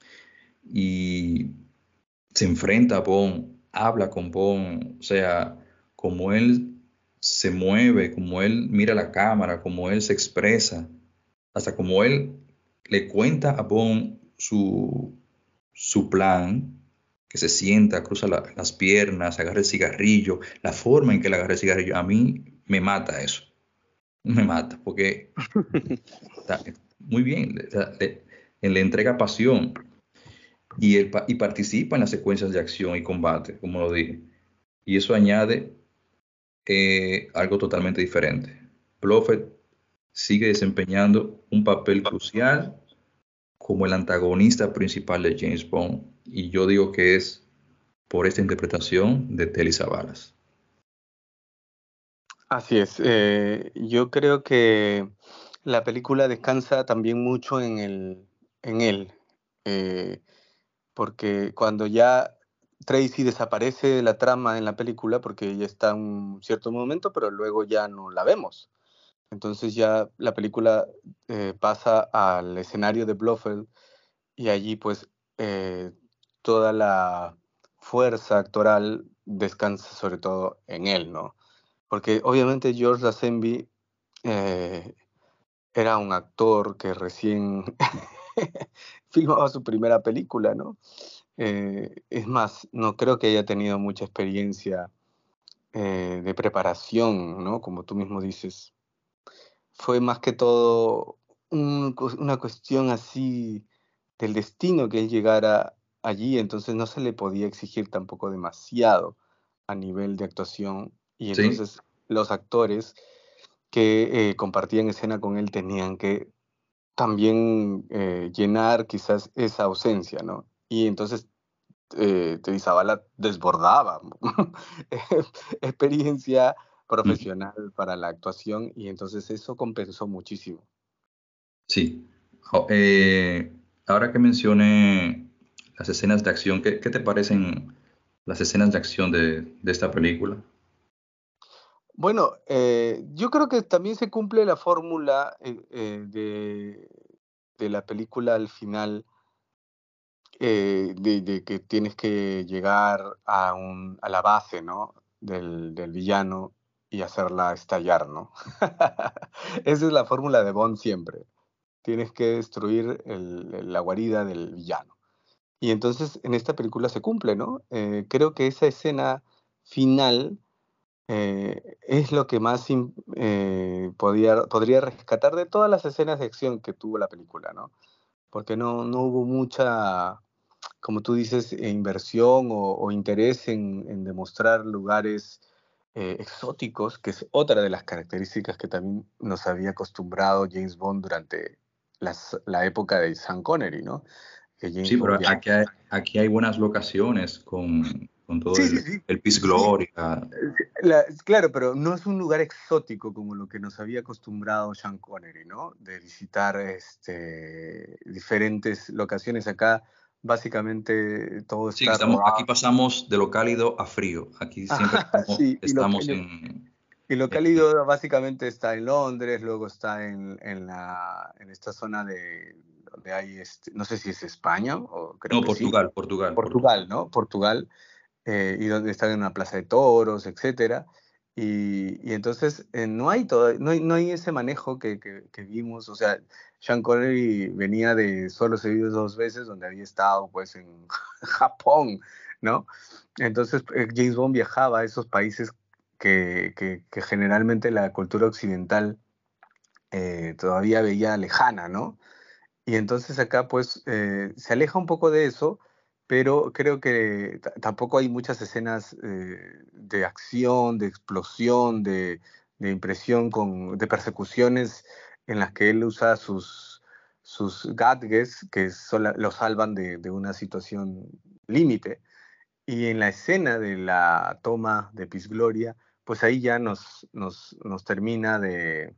y se enfrenta a Bond, habla con Bond, o sea, como él se mueve, como él mira la cámara, como él se expresa, hasta como él le cuenta a Bond su, su plan, que se sienta, cruza la- las piernas, agarra el cigarrillo, la forma en que él agarra el cigarrillo, a mí me mata eso, me mata, porque está muy bien, le, le- le entrega pasión y, él, pa- y participa en las secuencias de acción y combate, como lo dije. Y eso añade eh, algo totalmente diferente. Blofeld sigue desempeñando un papel crucial como el antagonista principal de James Bond. Y yo digo que es por esta interpretación de Telly Savalas. Así es, eh, yo creo que la película descansa también mucho en el, en él, eh, porque cuando ya Tracy desaparece de la trama en la película, porque ella está en un cierto momento, pero luego ya no la vemos. Entonces ya la película eh, pasa al escenario de Blofeld y allí pues eh, toda la fuerza actoral descansa sobre todo en él, ¿no? Porque obviamente George Lazenby eh, era un actor que recién filmaba su primera película, ¿no? Eh, es más, no creo que haya tenido mucha experiencia eh, de preparación, ¿no? Como tú mismo dices. Fue más que todo un- una cuestión así del destino que él llegara allí, entonces no se le podía exigir tampoco demasiado a nivel de actuación y Sí, entonces los actores que eh, compartían escena con él tenían que también eh, llenar quizás esa ausencia, ¿no? Y entonces eh, Trizabala desbordaba experiencia Mm, profesional para la actuación y entonces eso compensó muchísimo. sí. Jo- eh, ahora que mencioné las escenas de acción, ¿qué, qué te parecen las escenas de acción de, de esta película? Bueno, eh, yo creo que también se cumple la fórmula eh, eh, de, de la película al final, eh, de, de que tienes que llegar a, un, a la base, ¿no? Del, del villano y hacerla estallar, ¿no? Esa es la fórmula de Bond siempre. Tienes que destruir el- el- la guarida del villano. Y entonces en esta película se cumple, ¿no? Eh, creo que esa escena final eh, es lo que más im- eh, podía- podría rescatar de todas las escenas de acción que tuvo la película, ¿no? Porque no, no hubo mucha, como tú dices, eh, inversión o, o interés en, en demostrar lugares eh, exóticos, que es otra de las características que también nos había acostumbrado James Bond durante las- la época de Sean Connery, ¿no? Que James Sí, pero Bond viajaba. aquí hay, aquí hay buenas locaciones con, con todo Sí, sí, el, sí. el Peace Sí, Gloria. la- claro, pero no es un lugar exótico como lo que nos había acostumbrado Sean Connery, ¿no? De visitar este, diferentes locaciones. Acá, básicamente, todo Sí, que está estamos, aquí rodado. pasamos de lo cálido a frío. Aquí siempre Ajá, estamos, sí, y lo, estamos y lo, en, y lo en cálido básicamente está en Londres, luego está en, en, la, en esta zona de donde hay, este, no sé si es España, o creo no, que sí, Portugal, Portugal, Portugal. Portugal, ¿no? Portugal, eh, y donde están en una plaza de toros, etcétera. Y, y entonces eh, no, hay todo, no, hay, no hay ese manejo que, que, que vimos, o sea, Sean Connery venía de Solo se vive dos veces, donde había estado pues en Japón, ¿no? Entonces eh, James Bond viajaba a esos países que, que, que generalmente la cultura occidental eh, todavía veía lejana, ¿no? Y entonces acá pues eh, se aleja un poco de eso, pero creo que t- tampoco hay muchas escenas eh, de acción, de explosión, de, de impresión, con, de persecuciones en las que él usa sus, sus gadgets que sola- lo salvan de, de una situación límite. Y en la escena de la toma de Gloria, pues ahí ya nos, nos, nos termina de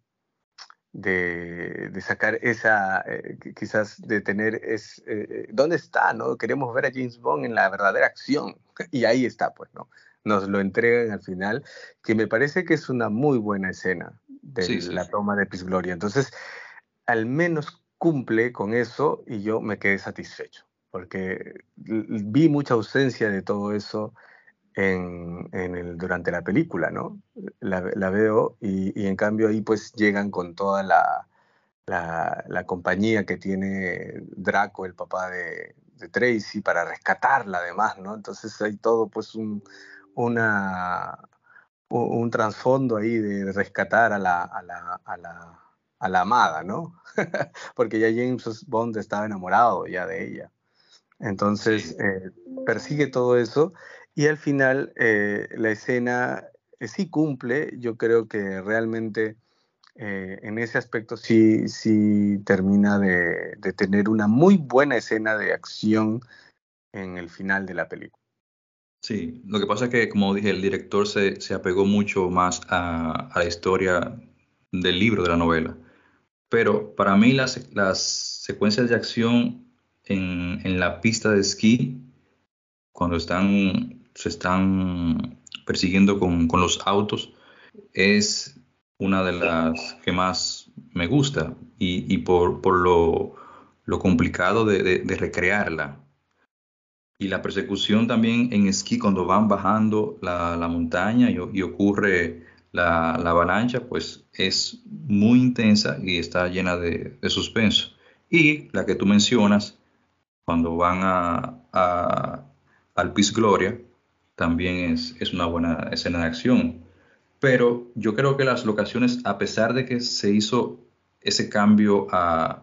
de, de sacar esa, eh, quizás de tener, es, eh, ¿dónde está? ¿No? Queremos ver a James Bond en la verdadera acción. Y ahí está, pues, ¿no? Nos lo entregan al final, que me parece que es una muy buena escena de Sí, sí. la toma de Gloria. Entonces, al menos cumple con eso y yo me quedé satisfecho, porque vi mucha ausencia de todo eso en, en el, durante la película, ¿no? La, la veo y, y, en cambio ahí pues llegan con toda la, la, la compañía que tiene Draco, el papá de, de, Tracy, para rescatarla además, ¿no? Entonces hay todo pues un, una, un, un trasfondo ahí de rescatar a la, a la, a la, a la amada, ¿no? Porque ya James Bond estaba enamorado ya de ella. Entonces, Sí, eh, persigue todo eso y al final eh, la escena eh, sí cumple. Yo creo que realmente eh, en ese aspecto sí, sí termina de, de tener una muy buena escena de acción en el final de la película. sí. Lo que pasa es que, como dije, el director se, se apegó mucho más a, a la historia del libro, de la novela. Pero para mí las, las secuencias de acción en, en la pista de esquí, cuando están, se están persiguiendo con, con los autos, es una de las que más me gusta y, y por, por lo, lo complicado de, de- de recrearla. Y la persecución también en esquí cuando van bajando la, la montaña y, y ocurre la, la avalancha, pues es muy intensa y está llena de, de suspenso. Y la que tú mencionas, cuando van a, a- al Piz Gloria, también es, es una buena escena de acción. Pero yo creo que las locaciones, a pesar de que se hizo ese cambio a,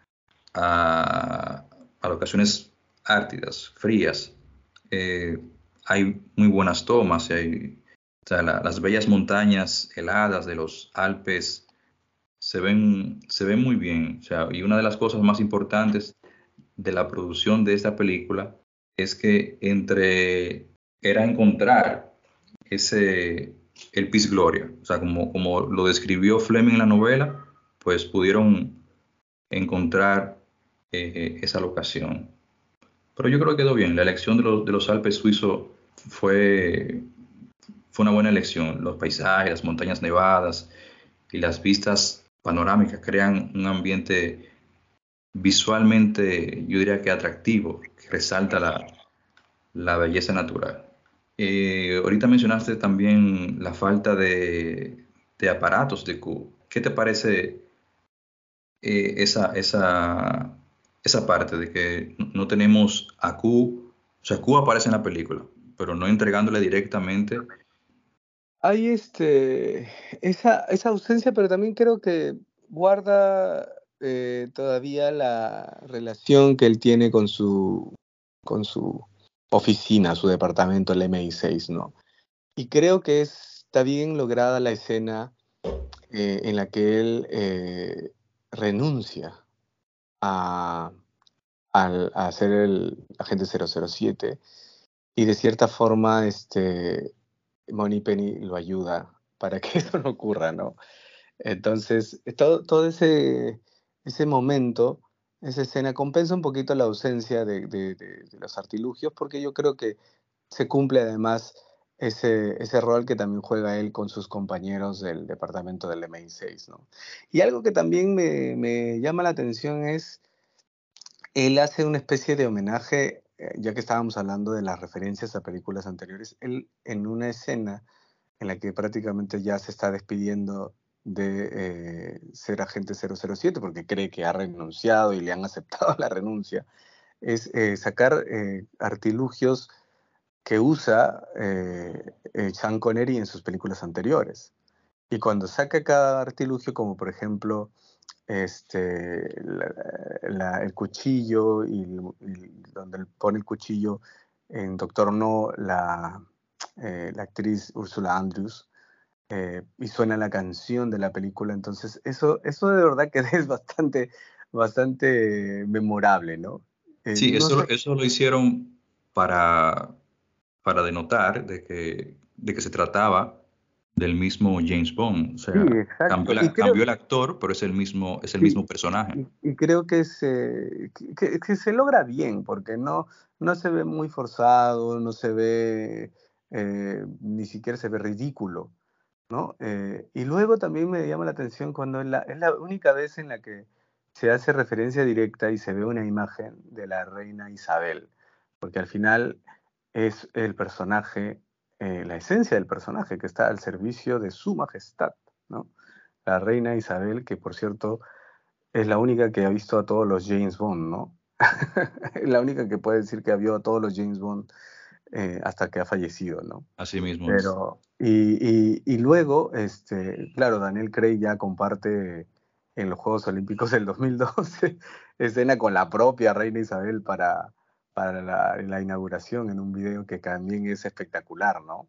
a, a locaciones ártidas, frías, eh, hay muy buenas tomas. Hay, o sea, la- las bellas montañas heladas de los Alpes se ven, se ven muy bien. O sea, y una de las cosas más importantes de la producción de esta película es que entre era encontrar ese, el Peace Gloria. O sea, como, como lo describió Fleming en la novela, pues pudieron encontrar eh, esa locación. Pero yo creo que quedó bien. La elección de los, de los Alpes suizos fue, fue una buena elección. Los paisajes, las montañas nevadas y las vistas panorámicas crean un ambiente visualmente, yo diría que atractivo, que resalta la, la belleza natural. Eh, ahorita mencionaste también la falta de, de aparatos de Q. ¿Qué te parece eh, esa, esa, esa parte de que no tenemos a Q? O sea, Q aparece en la película, pero no entregándole directamente. Hay este, esa, esa ausencia, pero también creo que guarda eh, todavía la relación que él tiene con su, con su oficina, su departamento, el M I seis, ¿no? Y creo que es- está bien lograda la escena eh, en la que él eh, renuncia a, al- a ser el agente cero cero siete y de cierta forma este, Moneypenny lo ayuda para que eso no ocurra, ¿no? Entonces, todo, todo ese, ese momento, esa escena compensa un poquito la ausencia de, de- de- de los artilugios, porque yo creo que se cumple además ese, ese rol que también juega él con sus compañeros del departamento del M I seis, ¿no? Y algo que también me, me llama la atención es, él hace una especie de homenaje, eh, ya que estábamos hablando de las referencias a películas anteriores, él en una escena en la que prácticamente ya se está despidiendo de eh, ser agente cero cero siete porque cree que ha renunciado y le han aceptado la renuncia, es eh, sacar eh, artilugios que usa eh, eh, Sean Connery en sus películas anteriores. Y cuando saca cada artilugio, como por ejemplo este, la- la- el cuchillo y, y donde él pone el cuchillo en Doctor No, la, eh, la actriz Ursula Andrews, eh, y suena la canción de la película, entonces eso, eso de verdad que es bastante, bastante memorable, ¿no? Eh, Sí, no eso, sé, eso lo hicieron para, para denotar de que, de que se trataba del mismo James Bond. O sí, sea, cambió, exacto, y la- creo, cambió el actor, pero es el mismo, es el sí, mismo personaje. y, y creo que se, que, que- que se logra bien, porque no, no se ve muy forzado, no se ve, eh, ni siquiera se ve ridículo, ¿no? Eh, y luego también me llama la atención cuando es la, es la única vez en la que se hace referencia directa y se ve una imagen de la reina Isabel, porque al final es el personaje, eh, la esencia del personaje que está al servicio de su majestad, ¿no? La reina Isabel, que por cierto es la única que ha visto a todos los James Bond, ¿no? Es la única que puede decir que ha visto a todos los James Bond eh, hasta que ha fallecido, ¿no? Así mismo es. Pero, y, y, y luego, este, claro, Daniel Craig ya comparte en los Juegos Olímpicos del dos mil doce escena con la propia reina Isabel para, para la, la inauguración en un video que también es espectacular, ¿no?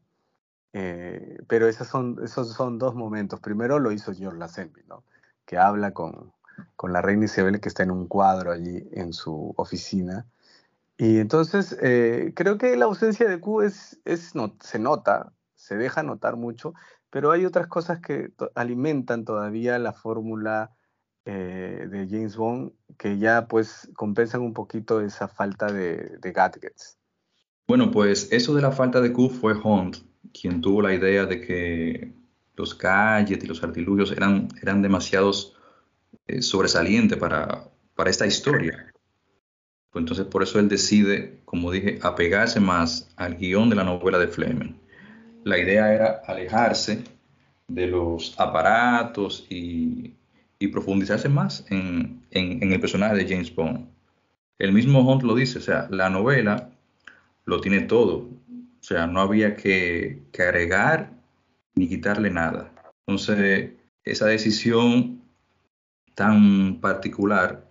Eh, pero esos son, esos son dos momentos. Primero lo hizo George Lazenby, ¿no? Que habla con, con la reina Isabel que está en un cuadro allí en su oficina. Y entonces eh, creo que la ausencia de Q es, es no, se nota, se deja notar mucho, pero hay otras cosas que to- alimentan todavía la fórmula eh, de James Bond que ya pues compensan un poquito esa falta de, de gadgets. Bueno, pues eso de la falta de Q fue Hunt, quien tuvo la idea de que los gadgets y los artilugios eran, eran demasiados eh, sobresalientes para, para esta historia. Pues entonces por eso él decide, como dije, apegarse más al guión de la novela de Fleming. La idea era alejarse de los aparatos y, y profundizarse más en, en- en el personaje de James Bond. El mismo Hunt lo dice, o sea, la novela lo tiene todo, o sea, no había que, que agregar ni quitarle nada. Entonces, esa decisión tan particular,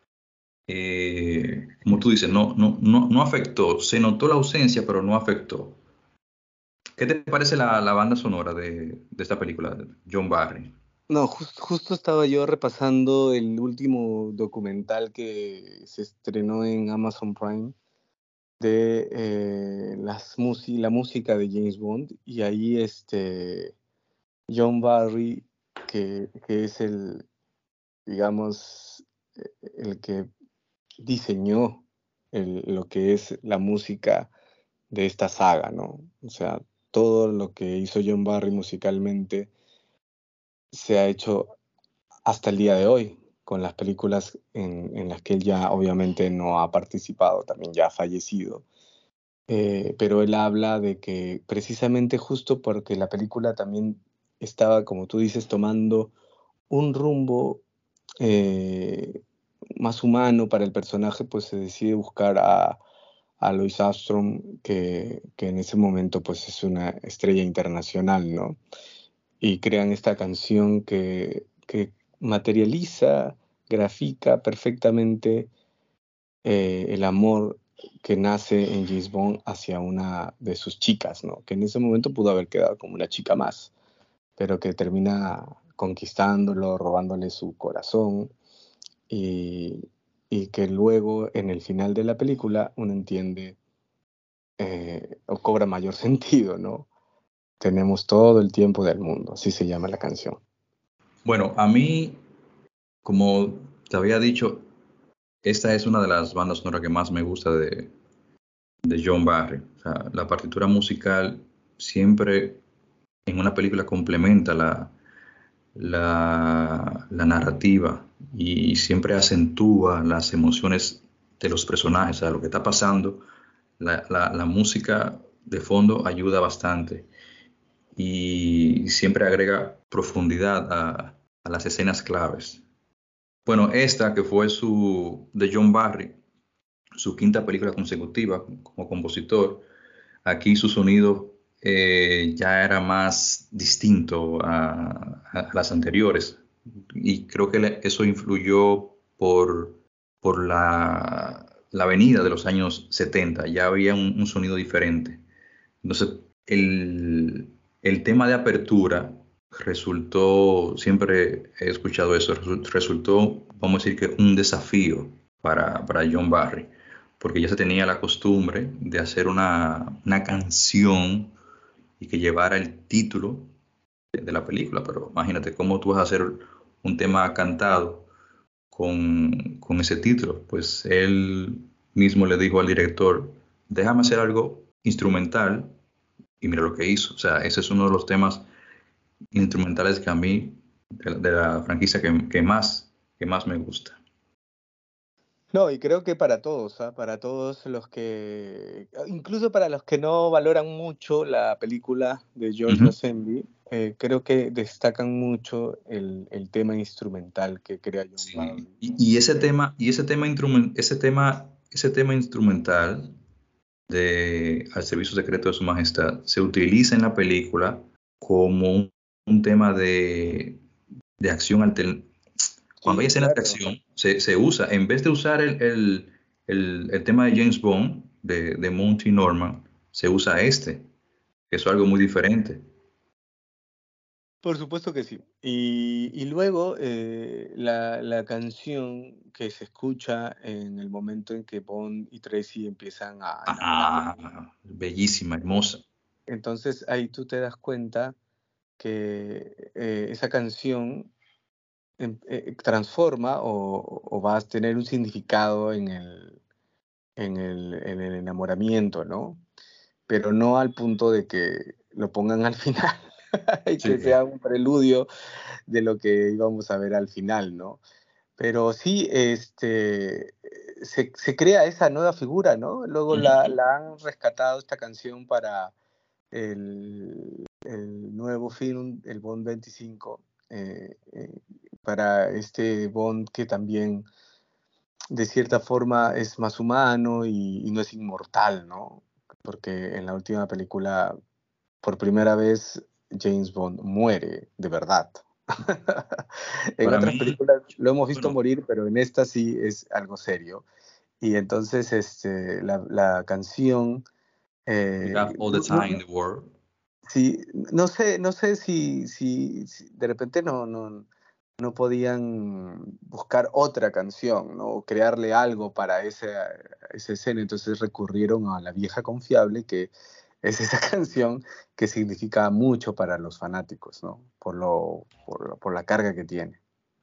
eh, como tú dices, no, no, no, no afectó, se notó la ausencia, pero no afectó. ¿Qué te parece la, la banda sonora de, de esta película, de John Barry? No, jus- justo estaba yo repasando el último documental que se estrenó en Amazon Prime de eh, las musi- la música de James Bond, y ahí este John Barry, que, que es el, digamos, eh, el que diseñó el- lo que es la música de esta saga, ¿no? O sea, todo lo que hizo John Barry musicalmente se ha hecho hasta el día de hoy, con las películas en, en las que él ya obviamente no ha participado, también ya ha fallecido. Eh, pero él habla de que precisamente justo porque la película también estaba, como tú dices, tomando un rumbo eh, más humano para el personaje, pues se decide buscar a, a Louis Armstrong, que, que en ese momento pues es una estrella internacional, ¿no? Y crean esta canción que, que materializa, grafica perfectamente eh, el amor que nace en James Bond hacia una de sus chicas, ¿no? Que en ese momento pudo haber quedado como una chica más, pero que termina conquistándolo, robándole su corazón y, y que luego en el final de la película uno entiende eh, o cobra mayor sentido, ¿no? Tenemos todo el tiempo del mundo, así se llama la canción. Bueno, a mí, como te había dicho, esta es una de las bandas sonoras que más me gusta de, de John Barry. O sea, la partitura musical siempre en una película complementa la, la, la narrativa y siempre acentúa las emociones de los personajes, o sea, lo que está pasando. La, la, la música de fondo ayuda bastante y siempre agrega profundidad a, a las escenas claves. Bueno, esta que fue su de John Barry, su quinta película consecutiva como compositor, aquí su sonido eh, ya era más distinto a, a las anteriores y creo que le- eso influyó por, por la, la venida de los años setenta, ya había un, un sonido diferente. Entonces, el, el tema de apertura resultó, siempre he escuchado eso, resu- resultó, vamos a decir que un desafío para, para John Barry, porque ya se tenía la costumbre de hacer una, una canción y que llevara el título de, de la película, pero imagínate cómo tú vas a hacer un tema cantado con, con ese título. Pues él mismo le dijo al director, déjame hacer algo instrumental y mira lo que hizo. O sea, ese es uno de los temas instrumentales que a mí, de, la de la franquicia, que, que más, que más me gusta. No, y creo que para todos, ¿ah? Para todos los que, incluso para los que no valoran mucho la película de George Ujú. Lazenby, eh, creo que destacan mucho el, el tema instrumental que crea John Sí. Barry, Y, ¿no? y ese Eh, tema, y ese tema, instrumen- ese tema, ese tema instrumental de Al Servicio Secreto de Su Majestad se utiliza en la película como un, un tema de, de acción altern- Cuando hay sí, escenas de claro. acción, se, se usa, en vez de usar el, el, el, el tema de James Bond, de, de Monty Norman, se usa este, que es algo muy diferente. Por supuesto que sí. Y, y luego eh, la, la canción que se escucha en el momento en que Bond y Tracy empiezan a enamorarse. Ah, bellísima, hermosa. Entonces ahí tú te das cuenta que eh, esa canción em- eh, transforma o, o va a tener un significado en el, en el, en el enamoramiento, ¿no? Pero no al punto de que lo pongan al final y Sí. que sea un preludio de lo que íbamos a ver al final, ¿no? Pero sí, este, se, se crea esa nueva figura, ¿no? Luego la, Ujú. la han rescatado esta canción para el, el nuevo film, el Bond veinticinco, eh, eh, para este Bond que también de cierta forma es más humano y, y no es inmortal, ¿no? Porque en la última película, por primera vez, James Bond muere de verdad. En Para otras mí, películas lo hemos visto bueno, morir, pero en esta sí es algo serio. Y entonces este, la, la canción, we eh, have all the no, no- time in the world. sí, no sé, no sé si, si, si de repente no, no, no podían buscar otra canción, ¿no? O crearle algo para ese, esa escena, entonces recurrieron a la vieja confiable, que es esa canción que significa mucho para los fanáticos, ¿no? Por, lo, por, por la carga que tiene.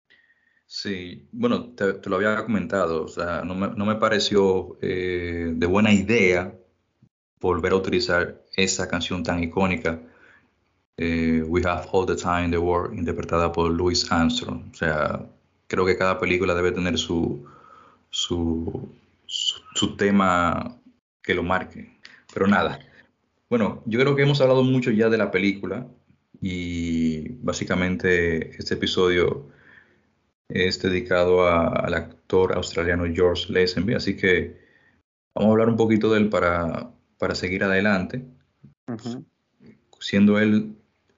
Sí, bueno, te, te lo había comentado, o sea, no me, no me pareció eh, de buena idea volver a utilizar esa canción tan icónica, eh, We Have All the Time in the World, interpretada por Louis Armstrong. O sea, creo que cada película debe tener su, su, su, su tema que lo marque. Pero nada, bueno, yo creo que hemos hablado mucho ya de la película y básicamente este episodio es dedicado a- al actor australiano George Lazenby, así que vamos a hablar un poquito de él para, para seguir adelante, Ujú. siendo él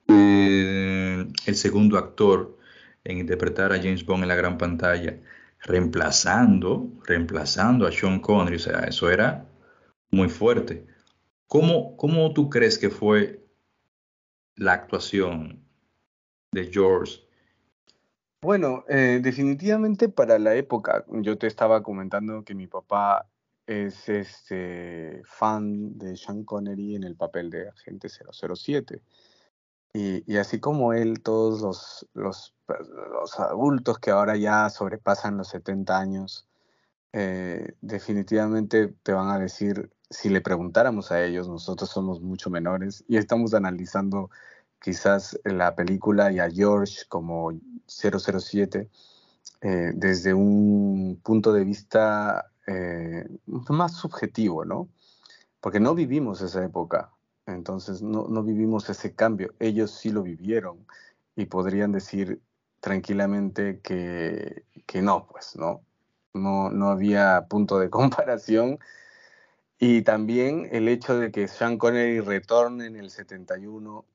eh, el segundo actor en interpretar a James Bond en la gran pantalla, reemplazando, reemplazando a Sean Connery, o sea, eso era muy fuerte. ¿Cómo, cómo tú crees que fue la actuación de George? Bueno, eh, definitivamente para la época, yo te estaba comentando que mi papá es este fan de Sean Connery en el papel de Agente cero cero siete. Y, y así como él, todos los, los, pues, los adultos que ahora ya sobrepasan los setenta años, eh, definitivamente te van a decir, si le preguntáramos a ellos, nosotros somos mucho menores y estamos analizando quizás la película y a George como cero cero siete, eh, desde un punto de vista eh, más subjetivo, ¿no? Porque no vivimos esa época, entonces no, no vivimos ese cambio. Ellos sí lo vivieron y podrían decir tranquilamente que, que no, pues, ¿no? No, no había punto de comparación. Y también el hecho de que Sean Connery retorne en el setenta y uno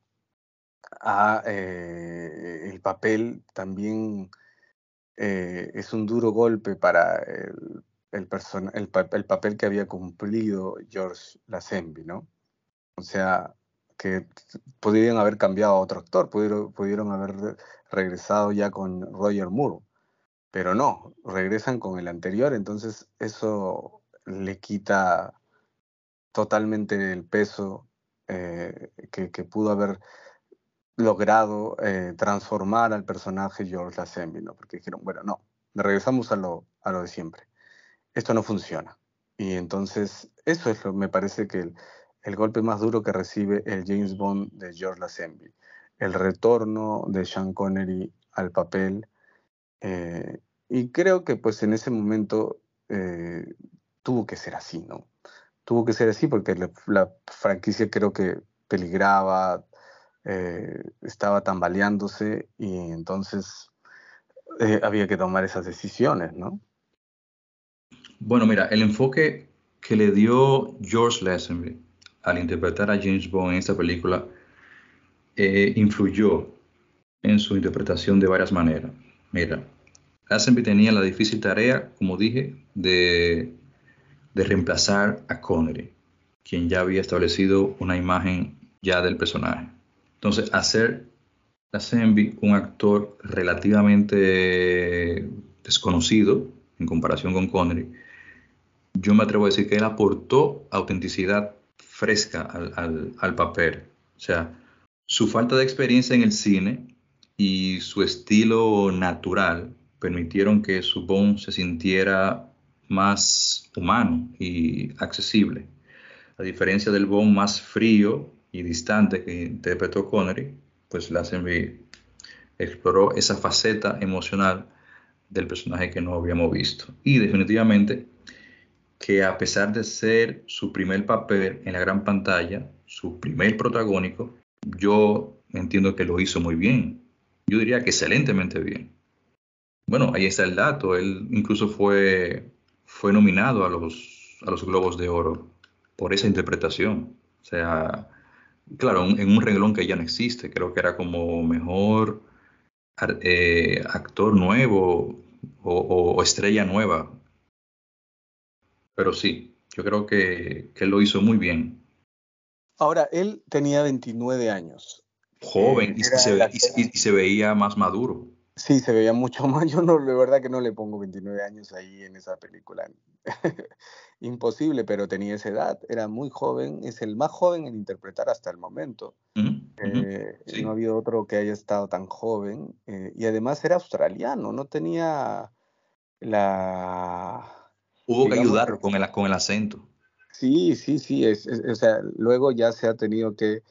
a eh, el papel también eh, es un duro golpe para el, el, persona, el, pa- el papel que había cumplido George Lazenby, ¿no? O sea, que pudieron haber cambiado a otro actor, pudieron, pudieron haber re- regresado ya con Roger Moore, pero no, regresan con el anterior, entonces eso le quita totalmente el peso eh, que, que pudo haber logrado eh, transformar al personaje George Lazenby, ¿no? Porque dijeron, bueno, no, regresamos a lo, a lo de siempre. Esto no funciona. Y entonces, eso es lo me parece que el, el golpe más duro que recibe el James Bond de George Lazenby. El retorno de Sean Connery al papel. eh, y creo que pues en ese momento eh, tuvo que ser así, ¿no? Tuvo que ser así porque la, la franquicia creo que peligraba, eh, estaba tambaleándose y entonces eh, había que tomar esas decisiones, ¿no? Bueno, mira, el enfoque que le dio George Lazenby al interpretar a James Bond en esta película eh, influyó en su interpretación de varias maneras. Mira, Lazenby tenía la difícil tarea, como dije, de, de reemplazar a Connery, quien ya había establecido una imagen ya del personaje. Entonces, hacer Lazenby un actor relativamente desconocido en comparación con Connery, yo me atrevo a decir que él aportó autenticidad fresca al, al, al papel. O sea, su falta de experiencia en el cine y su estilo natural permitieron que su Bond se sintiera más humano y accesible. A diferencia del Bond más frío y distante que interpretó Connery, pues Lazenby exploró esa faceta emocional del personaje que no habíamos visto. Y definitivamente que a pesar de ser su primer papel en la gran pantalla, su primer protagónico, yo entiendo que lo hizo muy bien. Yo diría que excelentemente bien. Bueno, ahí está el dato. Él incluso fue, fue nominado a los, a los Globos de Oro por esa interpretación. O sea, claro, un- en un renglón que ya no existe. Creo que era como mejor ar- eh, actor nuevo o, o- o estrella nueva. Pero sí, yo creo que, que él lo hizo muy bien. Ahora, él tenía veintinueve años. Joven Eh, y, y era se, el ve- y, se actor. y se veía más maduro. Sí, se veía mucho más. Yo no, de verdad que no le pongo veintinueve años ahí en esa película. Imposible, pero tenía esa edad. Era muy joven. Es el más joven en interpretar hasta el momento. Ujú, ujú, Eh, no ha sí. habido otro que haya estado tan joven. Eh, y además era australiano. No tenía la, Hubo que digamos, ayudarlo con el, con el acento. sí, sí, sí. Es, es- o sea, luego ya se ha tenido que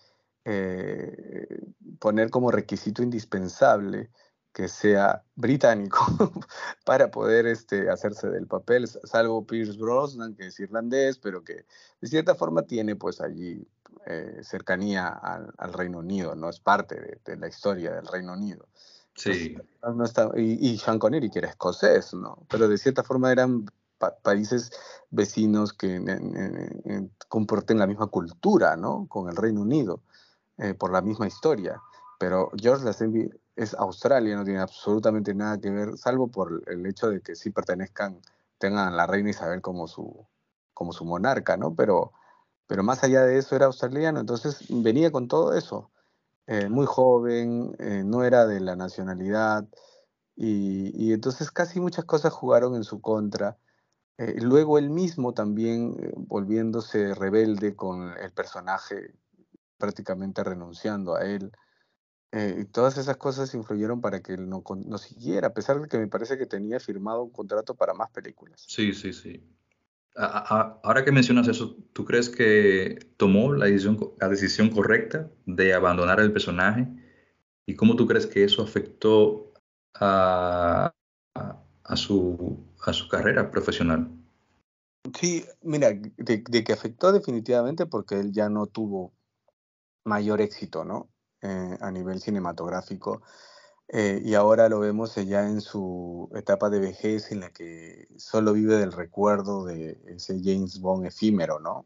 eh, poner como requisito indispensable que sea británico para poder este, hacerse del papel, s- salvo Pierce Brosnan, que es irlandés, pero que de cierta forma tiene pues allí eh, cercanía al, al Reino Unido, no es parte de, de la historia del Reino Unido. Entonces, Sí, no no está, y, y Sean Connery, que era escocés, ¿no? Pero de cierta forma eran pa- países vecinos que en- en- en- en- comparten la misma cultura, ¿no? Con el Reino Unido eh, por la misma historia. Pero George Lazenby es Australia, no tiene absolutamente nada que ver, salvo por el hecho de que sí pertenezcan, tengan a la reina Isabel como su, como su monarca, ¿no? Pero, pero más allá de eso era australiano, entonces venía con todo eso. Eh, muy joven, eh, no era de la nacionalidad, y, y entonces casi muchas cosas jugaron en su contra. Eh, luego él mismo también eh, volviéndose rebelde con el personaje, prácticamente renunciando a él. Eh, y todas esas cosas influyeron para que él no, con- no siguiera, a pesar de que me parece que tenía firmado un contrato para más películas. sí, sí, sí. A- a- a- ahora que mencionas eso, ¿tú crees que tomó la decisión, co- la decisión correcta de abandonar el personaje? ¿Y cómo tú crees que eso afectó a, a, a su, a su carrera profesional? Sí, mira, de, de que afectó definitivamente porque él ya no tuvo mayor éxito, ¿no? Eh, a nivel cinematográfico. Eh, y ahora lo vemos ya en su etapa de vejez en la que solo vive del recuerdo de ese James Bond efímero, ¿no?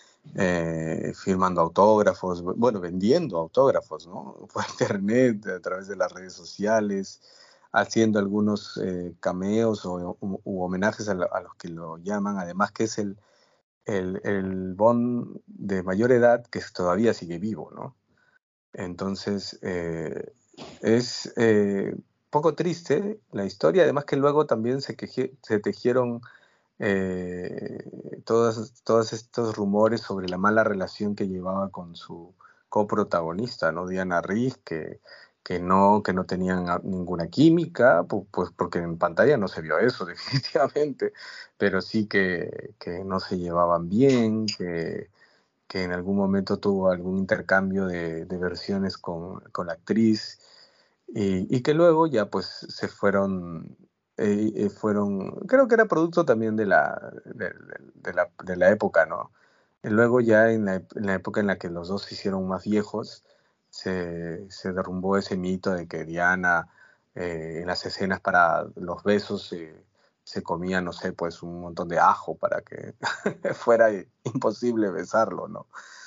Eh, firmando autógrafos, bueno, vendiendo autógrafos, ¿no? Por internet, a través de las redes sociales, haciendo algunos eh, cameos o, u, u homenajes a, lo, a, los que lo llaman, además que es el, el, el Bond de mayor edad que todavía sigue vivo, ¿no? Entonces, eh, es eh, poco triste la historia, además que luego también se, queje, se tejieron eh, todos, todos estos rumores sobre la mala relación que llevaba con su coprotagonista, ¿no? Diana Rigg, que, que, no, que no tenían ninguna química, pu- pues porque en pantalla no se vio eso definitivamente, pero sí que, que no se llevaban bien, que que en algún momento tuvo algún intercambio de, de versiones con, con la actriz y, y que luego ya pues se fueron, eh, eh, fueron, creo que era producto también de la, de, de la, de la época, ¿no? Y luego ya en la, en la época en la que los dos se hicieron más viejos, se, se derrumbó ese mito de que Diana eh, en las escenas para los besos eh, se comía, no sé, pues un montón de ajo para que fuera imposible besarlo, ¿no?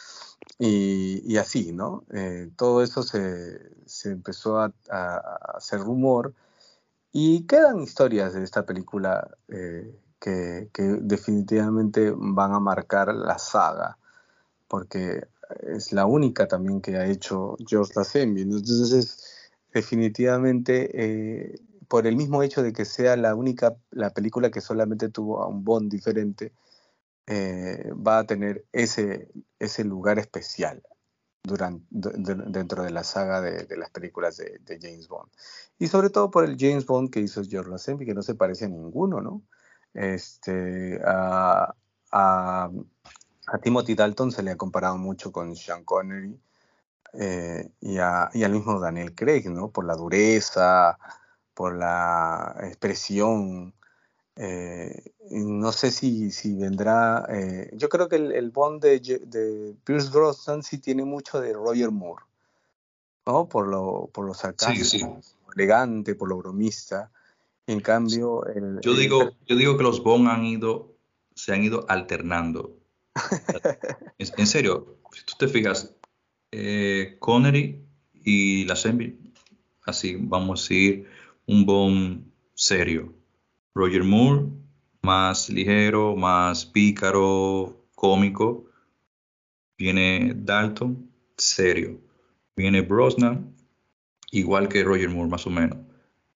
Y, y así, ¿no? Eh, todo eso se, se empezó a, a, a, hacer rumor y quedan historias de esta película eh, que, que, definitivamente van a marcar la saga, porque es la única también que ha hecho George Lazenby. Entonces, definitivamente, eh, por el mismo hecho de que sea la única, la película que solamente tuvo a un Bond diferente, eh, va a tener ese, ese lugar especial durante, de, dentro de la saga de, de las películas de, de, James Bond. Y sobre todo por el James Bond que hizo George Lazenby, que no se parece a ninguno, ¿no? Este, a, a, a Timothy Dalton se le ha comparado mucho con Sean Connery eh, y, a, y al mismo Daniel Craig, ¿no? Por la dureza, por la expresión, eh, no sé si, si vendrá. Eh, yo creo que el, el Bond de, de Pierce Brosnan sí tiene mucho de Roger Moore, ¿no? Por lo, por lo Sí, sí. sarcástico, elegante, por lo bromista. En cambio, el, Yo el digo, yo digo que los Bond han ido, se han ido alternando. En, en serio, si tú te fijas, eh, Connery y Lazenby, así vamos a ir un Bond serio. Roger Moore, más ligero, más pícaro, cómico. Viene Dalton, serio. Viene Brosnan, igual que Roger Moore, más o menos.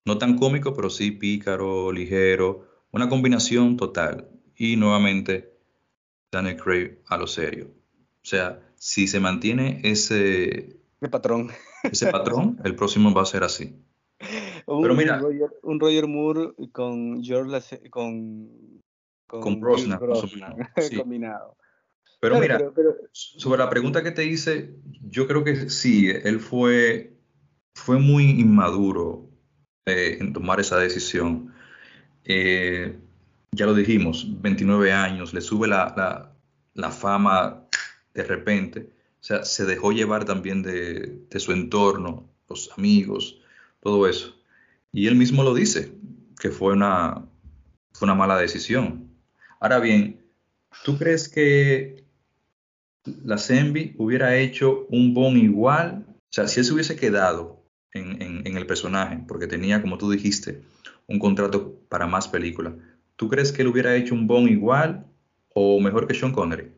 No tan cómico, pero sí pícaro, ligero, una combinación total. Y nuevamente Daniel Craig a lo serio. O sea, si se mantiene ese, De patrón. ese patrón, el próximo va a ser así. Un, Pero un mira, Roger, un Roger Moore con George Lace- con, con con Pierce Brosnan, más o Brosnan menos, sí. combinado. Pero Claro, mira, pero, pero sobre la pregunta que te hice, yo creo que sí, él fue, fue muy inmaduro eh, en tomar esa decisión. Eh, ya lo dijimos, veintinueve años, le sube la, la, la fama de repente. O sea, se dejó llevar también de, de su entorno, los amigos, todo eso. Y él mismo lo dice, que fue una, fue una mala decisión. Ahora bien, ¿tú crees que la Zenby hubiera hecho un Bond igual? O sea, si él se hubiese quedado en, en- en el personaje, porque tenía, como tú dijiste, un contrato para más películas, ¿tú crees que él hubiera hecho un Bond igual o mejor que Sean Connery?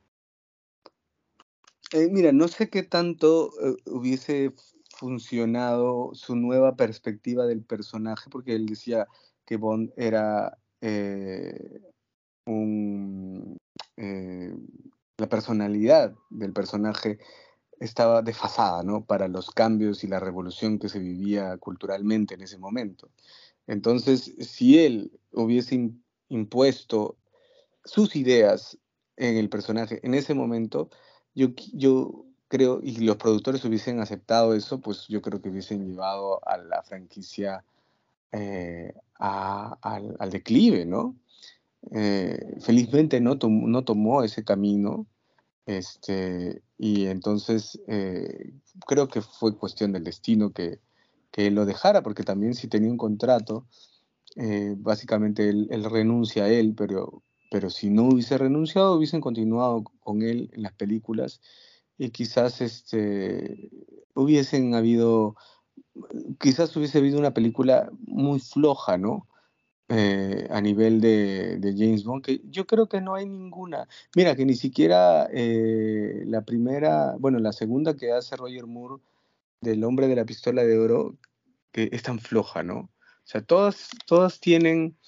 eh, mira, no sé qué tanto eh, hubiese funcionado su nueva perspectiva del personaje, porque él decía que Bond era eh, un, eh, la personalidad del personaje estaba desfasada, ¿no? Para los cambios y la revolución que se vivía culturalmente en ese momento. Entonces, si él hubiese im- impuesto sus ideas en el personaje en ese momento, yo, qui- yo creo, y los productores hubiesen aceptado eso, pues yo creo que hubiesen llevado a la franquicia eh, a- al, al declive, ¿no? Eh, felizmente no, tom- no tomó ese camino, este, y entonces eh, creo que fue cuestión del destino que, que él lo dejara, porque también si tenía un contrato, eh, básicamente él, él renuncia a él, pero, pero si no hubiese renunciado, hubiesen continuado con él en las películas y quizás este, hubiesen habido, quizás hubiese habido una película muy floja, ¿no? Eh, a nivel de, de James Bond, que yo creo que no hay ninguna. Mira, que ni siquiera eh, la primera, bueno, la segunda que hace Roger Moore del Hombre de la Pistola de Oro, que es tan floja, ¿no? O sea, todas, todas tienen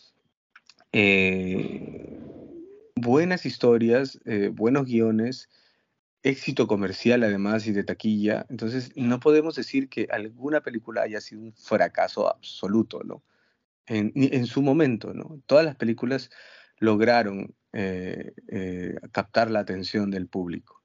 eh, buenas historias, eh, buenos guiones, éxito comercial además y de taquilla. Entonces, no podemos decir que alguna película haya sido un fracaso absoluto, ¿no? En, en su momento, ¿no? Todas las películas lograron eh, eh, captar la atención del público.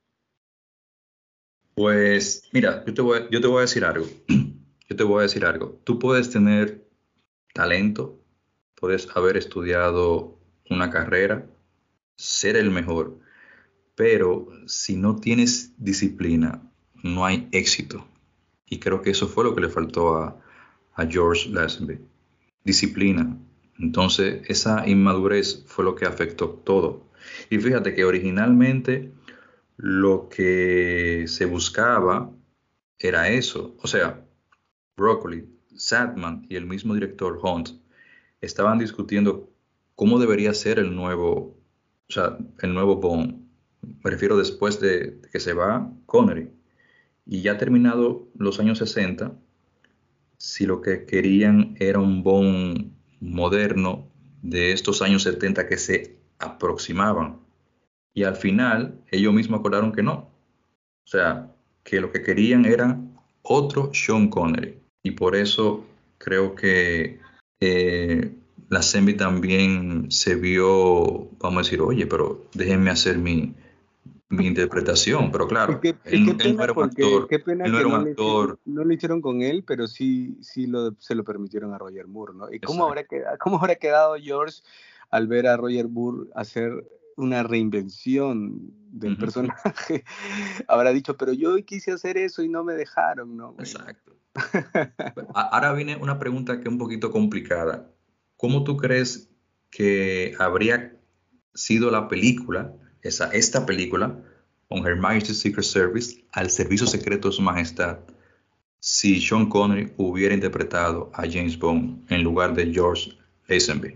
Pues mira, yo te voy, a- yo te voy a decir algo. Yo te voy a decir algo. Tú puedes tener talento, puedes haber estudiado una carrera, ser el mejor, pero si no tienes disciplina, no hay éxito. Y creo que eso fue lo que le faltó a, a George Lazenby. Disciplina. Entonces, esa inmadurez fue lo que afectó todo. Y fíjate que originalmente lo que se buscaba era eso. O sea, Broccoli, Sadman y el mismo director Hunt estaban discutiendo cómo debería ser el nuevo, o sea, el nuevo Bond. Me refiero después de, de que se va Connery. Y ya terminado los años sesenta, si lo que querían era un Bond moderno de estos años setenta que se aproximaban. Y al final ellos mismos acordaron que no. O sea, que lo que querían era otro Sean Connery. Y por eso creo que eh, la Semi también se vio, vamos a decir, oye, pero déjenme hacer mi, mi interpretación. Pero Y claro, qué, y qué él, él no pena era un porque actor, qué pena él no que era un no le, hici- actor. no lo hicieron con él, pero sí, sí lo, se lo permitieron a Roger Moore, ¿no? ¿Y cómo Exacto. habrá quedado, cómo habrá quedado George al ver a Roger Moore hacer una reinvención del Ujú, personaje? Habrá dicho, pero yo quise hacer eso y no me dejaron, ¿no? Bueno. exacto. A- Ahora viene una pregunta que es un poquito complicada. ¿Cómo tú crees que habría sido la película, esa, esta película, On Her Majesty's Secret Service, al servicio secreto de su majestad, si Sean Connery hubiera interpretado a James Bond en lugar de George Lazenby?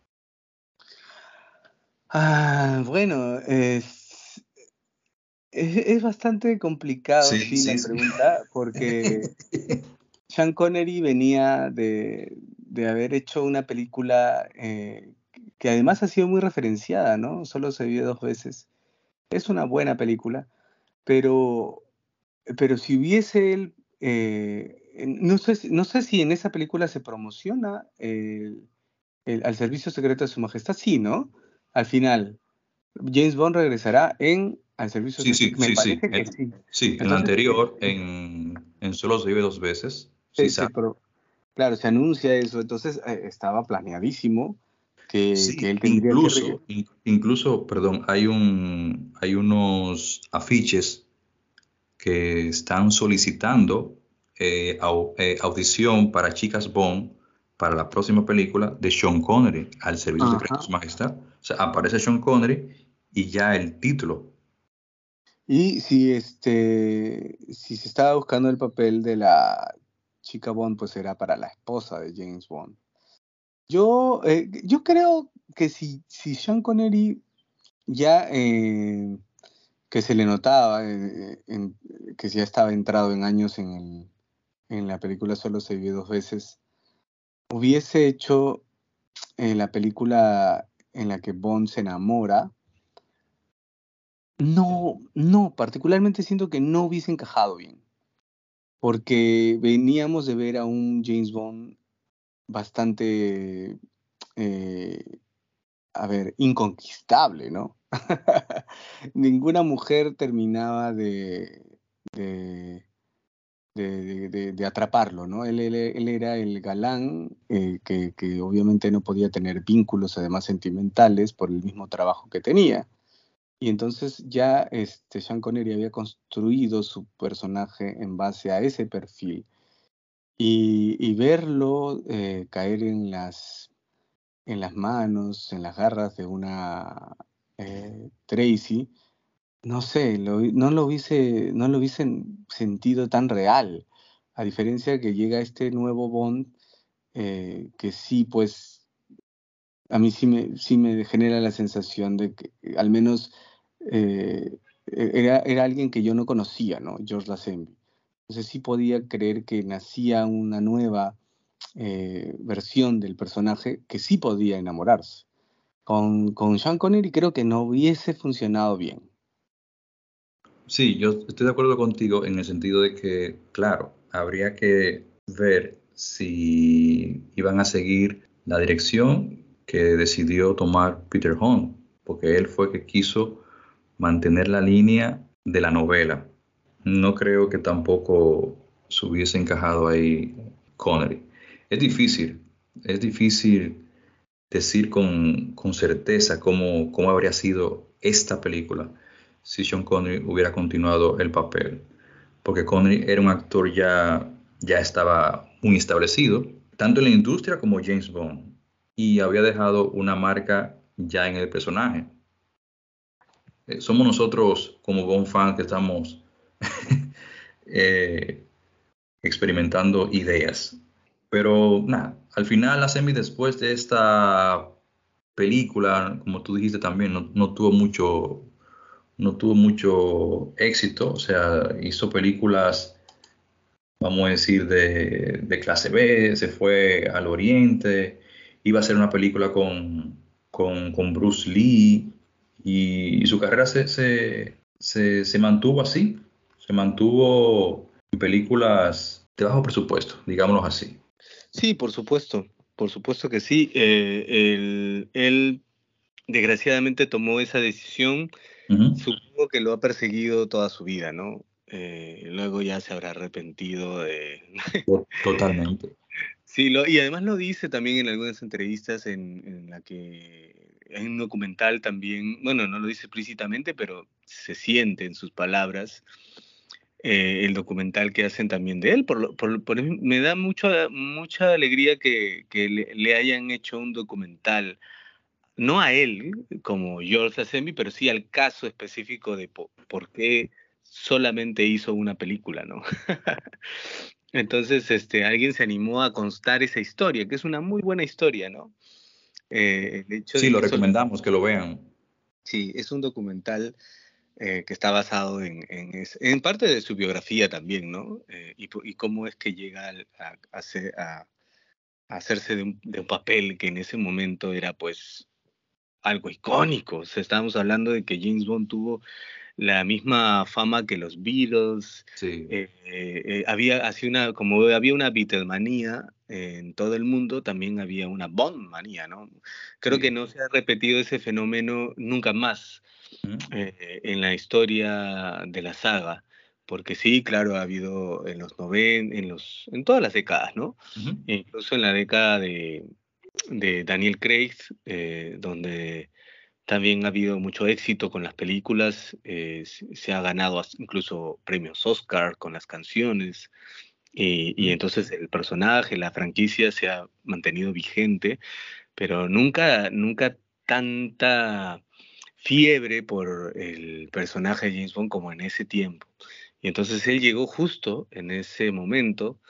Ah, bueno, es, es, es bastante complicado, Sí, sí, la sí, sí. pregunta, porque Sean Connery venía de, de haber hecho una película eh, que además ha sido muy referenciada, ¿no? Solo se vio dos veces. Es una buena película, pero, pero si hubiese él, eh, en- no sé, si- no sé si en esa película se promociona el- el- al servicio secreto de Su Majestad, sí, ¿no? Al final, James Bond regresará en al servicio Sí, sí, secreto, me sí, sí. parece que En- sí. sí, en la Entonces, eh, anterior, en, en Solo se vive dos veces, sí se, se sale. pro- claro, se anuncia eso, entonces eh, estaba planeadísimo que, que Sí, él tendría que incluso, regresar. in- incluso, perdón, hay un, hay unos afiches que están solicitando eh, au- eh, audición para chicas Bond para la próxima película de Sean Connery, al servicio secreto de Ajá. Su Majestad. O sea, aparece Sean Connery y ya el título. Y si este, si se estaba buscando el papel de la chica Bond, pues era para la esposa de James Bond. Yo, eh, yo creo que si, si Sean Connery ya eh, que se le notaba eh, en- que ya estaba entrado en años en el, en la película Solo se vive dos veces, hubiese hecho eh, la película en la que Bond se enamora, no, no, particularmente siento que no hubiese encajado bien. Porque veníamos de ver a un James Bond bastante, eh, a ver, inconquistable, ¿no? Ninguna mujer terminaba de, de, de- de- de- de atraparlo, ¿no? Él, él- él era el galán eh, que, que obviamente no podía tener vínculos, además sentimentales, por el mismo trabajo que tenía. Y entonces ya este, Sean Connery había construido su personaje en base a ese perfil. Y, y verlo eh, caer en las, en las manos, en las garras de una eh, Tracy, no sé, lo no lo hubiese, no lo hubiesen sentido tan real. A diferencia que llega este nuevo Bond, eh, que sí, pues, a mí sí me, sí me genera la sensación de que eh, al menos eh, e- era, era alguien que yo no conocía, ¿no? George Lazenby. Entonces sí podía creer que nacía una nueva eh, versión del personaje que sí podía enamorarse. Con, con Sean Connery creo que no hubiese funcionado bien. Sí, yo estoy de acuerdo contigo en el sentido de que, claro, habría que ver si iban a seguir la dirección que decidió tomar Peter Hunt, porque él fue que quiso mantener la línea de la novela. No creo que tampoco se hubiese encajado ahí Connery. Es difícil, es difícil decir con, con certeza cómo, cómo habría sido esta película si Sean Connery hubiera continuado el papel, porque Connery era un actor ya, ya estaba muy establecido, tanto en la industria como James Bond, y había dejado una marca ya en el personaje. Eh, somos nosotros como Bond fans que estamos eh, experimentando ideas. Pero nada, al final la semi después de esta película, como tú dijiste también, no, no tuvo mucho, no tuvo mucho éxito. O sea, hizo películas, vamos a decir, de, de clase B, se fue al Oriente, iba a hacer una película con, con, con Bruce Lee y, y su carrera se, se, se, se mantuvo así, se mantuvo en películas de bajo presupuesto, digámoslo así. Sí, por supuesto, por supuesto que sí. Eh, él, él desgraciadamente tomó esa decisión. Ujú. Supongo que lo ha perseguido toda su vida, ¿no? Eh, luego ya se habrá arrepentido de... To- Totalmente. Sí, lo, y además lo dice también en algunas entrevistas en, en la que hay un documental también, bueno, no lo dice explícitamente, pero se siente en sus palabras eh, el documental que hacen también de él. Por, lo- por, por eso me da mucho, mucha alegría que, que le, le hayan hecho un documental, no a él como George Lazenby, pero sí al caso específico de po- por qué solamente hizo una película, ¿no? Entonces, este, alguien se animó a constar esa historia, que es una muy buena historia, ¿no? Eh, el hecho Sí, de lo que solo, recomendamos que lo vean. sí, es un documental eh, que está basado en, en, es- en parte de su biografía también, ¿no? Eh, y, po- y cómo es que llega al- a, a ser- a- hacerse de un, de un papel que en ese momento era pues algo icónico. O sea, estábamos hablando de que James Bond tuvo la misma fama que los Beatles. Sí, Eh, eh, eh, había así una, como había una Beatlemanía en todo el mundo, también había una Bondmanía, ¿no? Creo que sí. no se ha repetido ese fenómeno nunca más Ujú, eh, en la historia de la saga. Porque sí, claro, ha habido en los noventa, en los, en todas las décadas, ¿no? ujú. E incluso en la década de, de Daniel Craig, eh, donde también ha habido mucho éxito con las películas, eh, se se ha ganado as- incluso premios Oscar con las canciones, y, y Ujú. entonces el personaje, la franquicia se ha mantenido vigente, pero nunca, nunca tanta fiebre por el personaje de James Bond como en ese tiempo. Y entonces él llegó justo en ese momento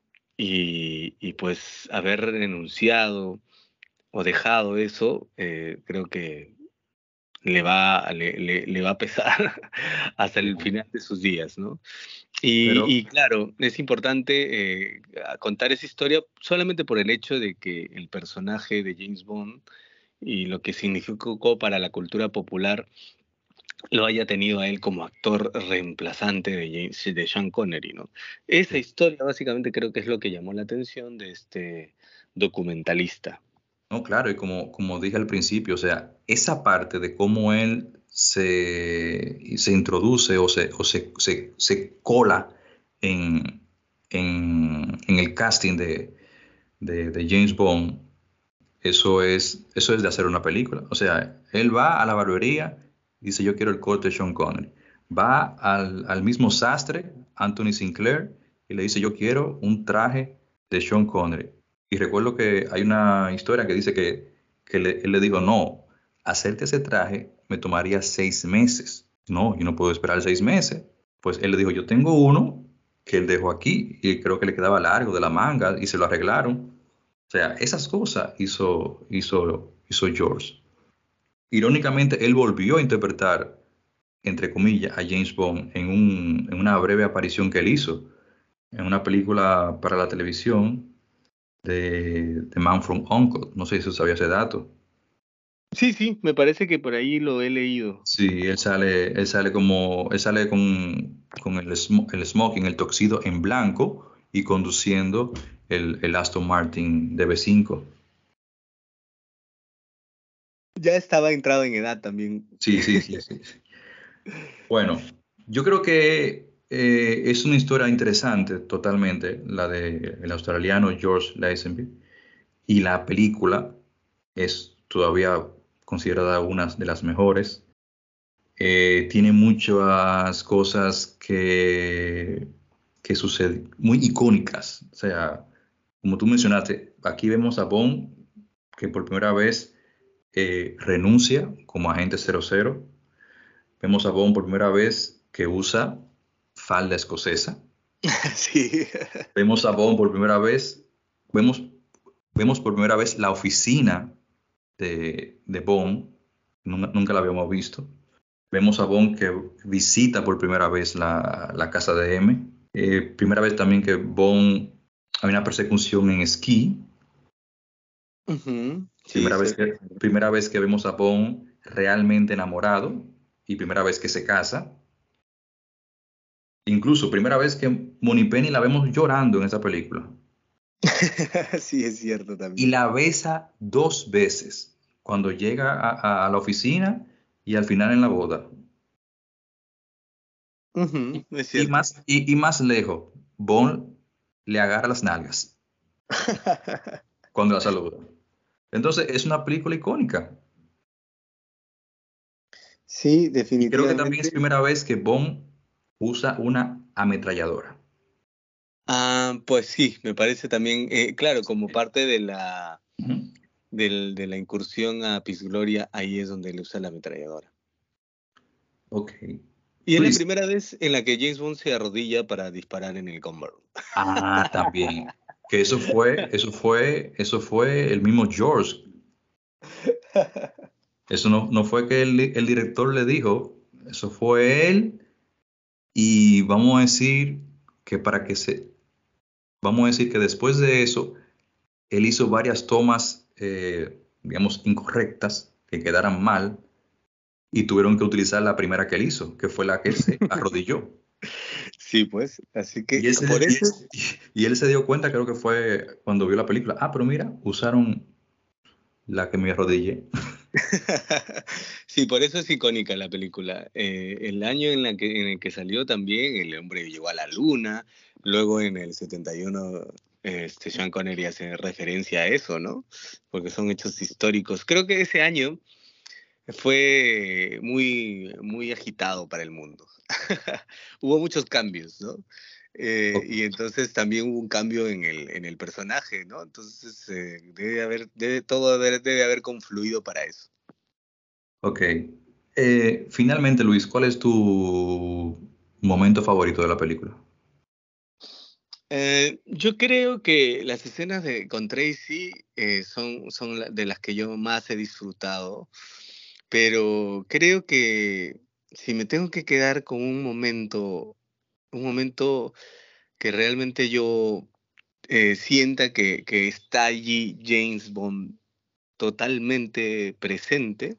y, y pues haber renunciado o dejado eso, eh, creo que le va, le, le- le va a pesar hasta el Sí. final de sus días, ¿no? Y, Pero, y claro, es importante eh, a- contar esa historia solamente por el hecho de que el personaje de James Bond y lo que significó para la cultura popular lo haya tenido a él como actor reemplazante de, James, de Sean Connery, ¿no? Esa sí. historia básicamente creo que es lo que llamó la atención de este documentalista. No, claro, y como, como dije al principio, o sea, esa parte de cómo él se, se introduce o se, o se, se, se cola en, en, en el casting de, de, de James Bond, eso es, eso es de hacer una película. O sea, él va a la barbería y dice, yo quiero el corte de Sean Connery. Va al, al mismo sastre, Anthony Sinclair, y le dice, yo quiero un traje de Sean Connery. Y recuerdo que hay una historia que dice que, que le- él le dijo, no, hacerte ese traje me tomaría seis meses. No, yo no puedo esperar seis meses. Pues él le dijo, yo tengo uno que él dejó aquí y creo que le quedaba largo de la manga y se lo arreglaron. O sea, esas cosas hizo, hizo, hizo George. Irónicamente, él volvió a interpretar, entre comillas, a James Bond en, un, en una breve aparición que él hizo en una película para la televisión de The Man from U N C L E. No sé si usted sabía ese dato. Sí, sí, me parece que por ahí lo he leído. Sí, él sale, él sale como, él sale con, con el, smo- el smoking, el tuxedo en blanco y conduciendo el, el Aston Martin D B cinco. Ya estaba entrado en edad también. Sí, sí, sí, sí. Bueno, yo creo que eh, es una historia interesante totalmente, la del australiano George Lazenby, y la película es todavía considerada una de las mejores. Eh, tiene muchas cosas que, que suceden, muy icónicas. O sea, como tú mencionaste, aquí vemos a Bond que por primera vez eh, renuncia como agente cero cero. Vemos a Bond por primera vez que usa falda escocesa. Sí. Vemos a Bond por primera vez, vemos, vemos por primera vez la oficina de, de Bond, nunca, nunca la habíamos visto. Vemos a Bond que visita por primera vez la, la casa de M. Eh, primera vez también que Bond hay una persecución en esquí. Ujú. Sí, Primera vez cierto. que, primera vez que vemos a Bond realmente enamorado y primera vez que se casa. Incluso primera vez que Moneypenny la vemos llorando en esa película. Sí, es cierto Y también. la besa dos veces, cuando llega a, a- a la oficina y al final en la boda. Ujú, Y, es y cierto. más, y, y más lejos, Bond le agarra las nalgas cuando la saluda. Entonces es una película icónica. Sí, Y creo que también es definitivamente. primera vez que Bond usa una ametralladora. Ah, pues sí, me parece también, eh, claro, como Eh, parte de la, Ujú. del- de la incursión a Gloria, ahí es donde él usa la ametralladora. Ok. Y es la Luis. primera vez en la que James Bond se arrodilla para disparar en el Gunboat. Ah, también. Que eso fue, eso fue, eso fue el mismo George. Eso no, no fue que el, el director le dijo, eso fue él. Y vamos a decir que para que se, vamos a decir que después de eso, él hizo varias tomas, eh, digamos, incorrectas, que quedaran mal, y tuvieron que utilizar la primera que él hizo, que fue la que se arrodilló. Sí, pues, así Y, que ese, por y, eso. es- y él se dio cuenta, creo que fue cuando vio la película. Ah, pero mira, usaron la que me arrodillé. Sí, por eso es icónica la película. Eh, el año en, la que, en el que salió también, el hombre llegó a la luna, luego en el setenta y uno, este, Sean Connery hace referencia a eso, ¿no? Porque son hechos históricos. Creo que ese año fue muy, muy agitado para el mundo. Hubo muchos cambios, ¿no? Eh, O- y entonces también hubo un cambio en el, en el personaje, ¿no? Entonces eh, debe haber, debe, todo haber, debe haber confluido para eso. Ok. Eh, finalmente, Luis, ¿cuál es tu momento favorito de la película? Eh, yo creo que las escenas de, con Tracy eh, son, son la- de las que yo más he disfrutado, pero creo que si me tengo que quedar con un momento, un momento que realmente yo eh, sienta que, que está allí James Bond totalmente presente,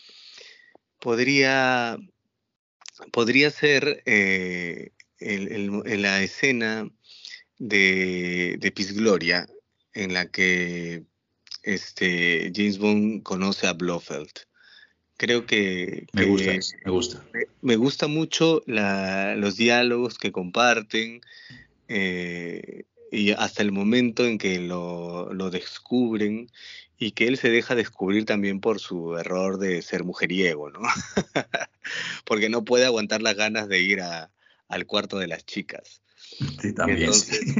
podría, podría ser eh, el- el- en la escena de, de Peace Gloria, en la que este, James Bond conoce a Blofeld. Creo que, Me gusta que eso, me gusta. me gusta mucho la- los diálogos que comparten, eh, y hasta el momento en que lo, lo descubren y que él se deja descubrir también por su error de ser mujeriego, ¿no? Porque no puede aguantar las ganas de ir a- al cuarto de las chicas. Sí, también, sí. Entonces,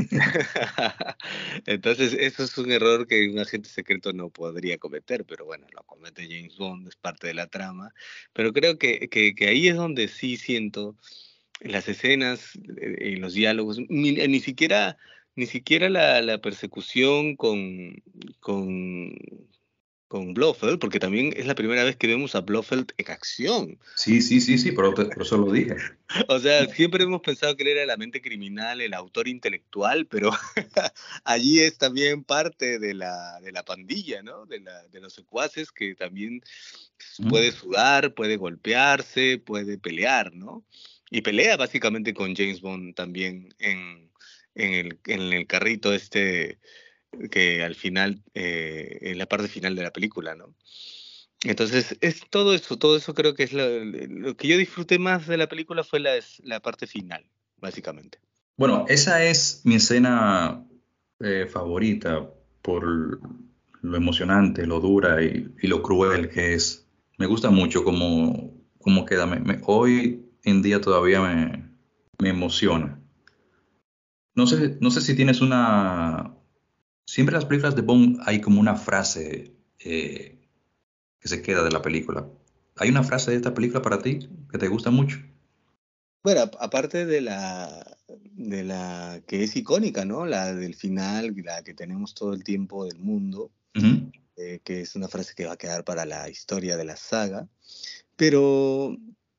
entonces, eso es un error que un agente secreto no podría cometer, pero bueno, lo comete James Bond, es parte de la trama. Pero creo que, que, que ahí es donde sí siento las escenas eh, y los diálogos, ni, ni siquiera, ni siquiera la, la persecución con, con, con Blofeld, porque también es la primera vez que vemos a Blofeld en acción. Sí, sí, sí, sí, pero te- por eso lo dije. O sea, siempre hemos pensado que él era la mente criminal, el autor intelectual, pero allí es también parte de la, de la pandilla, ¿no? De, la, de los secuaces que también puede Mm. sudar, puede golpearse, puede pelear, ¿no? Y pelea básicamente con James Bond también en, en el, en el carrito este que al final, eh, en la parte final de la película, ¿no? Entonces, es todo eso, todo eso creo que es lo, lo que yo disfruté más de la película fue la, la parte final, básicamente. Bueno, esa es mi escena eh, favorita por lo emocionante, lo dura y, y lo cruel que es. Me gusta mucho cómo, cómo queda. Me- me- hoy en día todavía me, me emociona. No sé, no sé si tienes una... Siempre en las películas de Bond hay como una frase eh, que se queda de la película. ¿Hay una frase de esta película para ti que te gusta mucho? Bueno, a- aparte de la, de la que es icónica, ¿no? La del final, la que tenemos todo el tiempo del mundo, Ujú. eh, que es una frase que va a quedar para la historia de la saga. Pero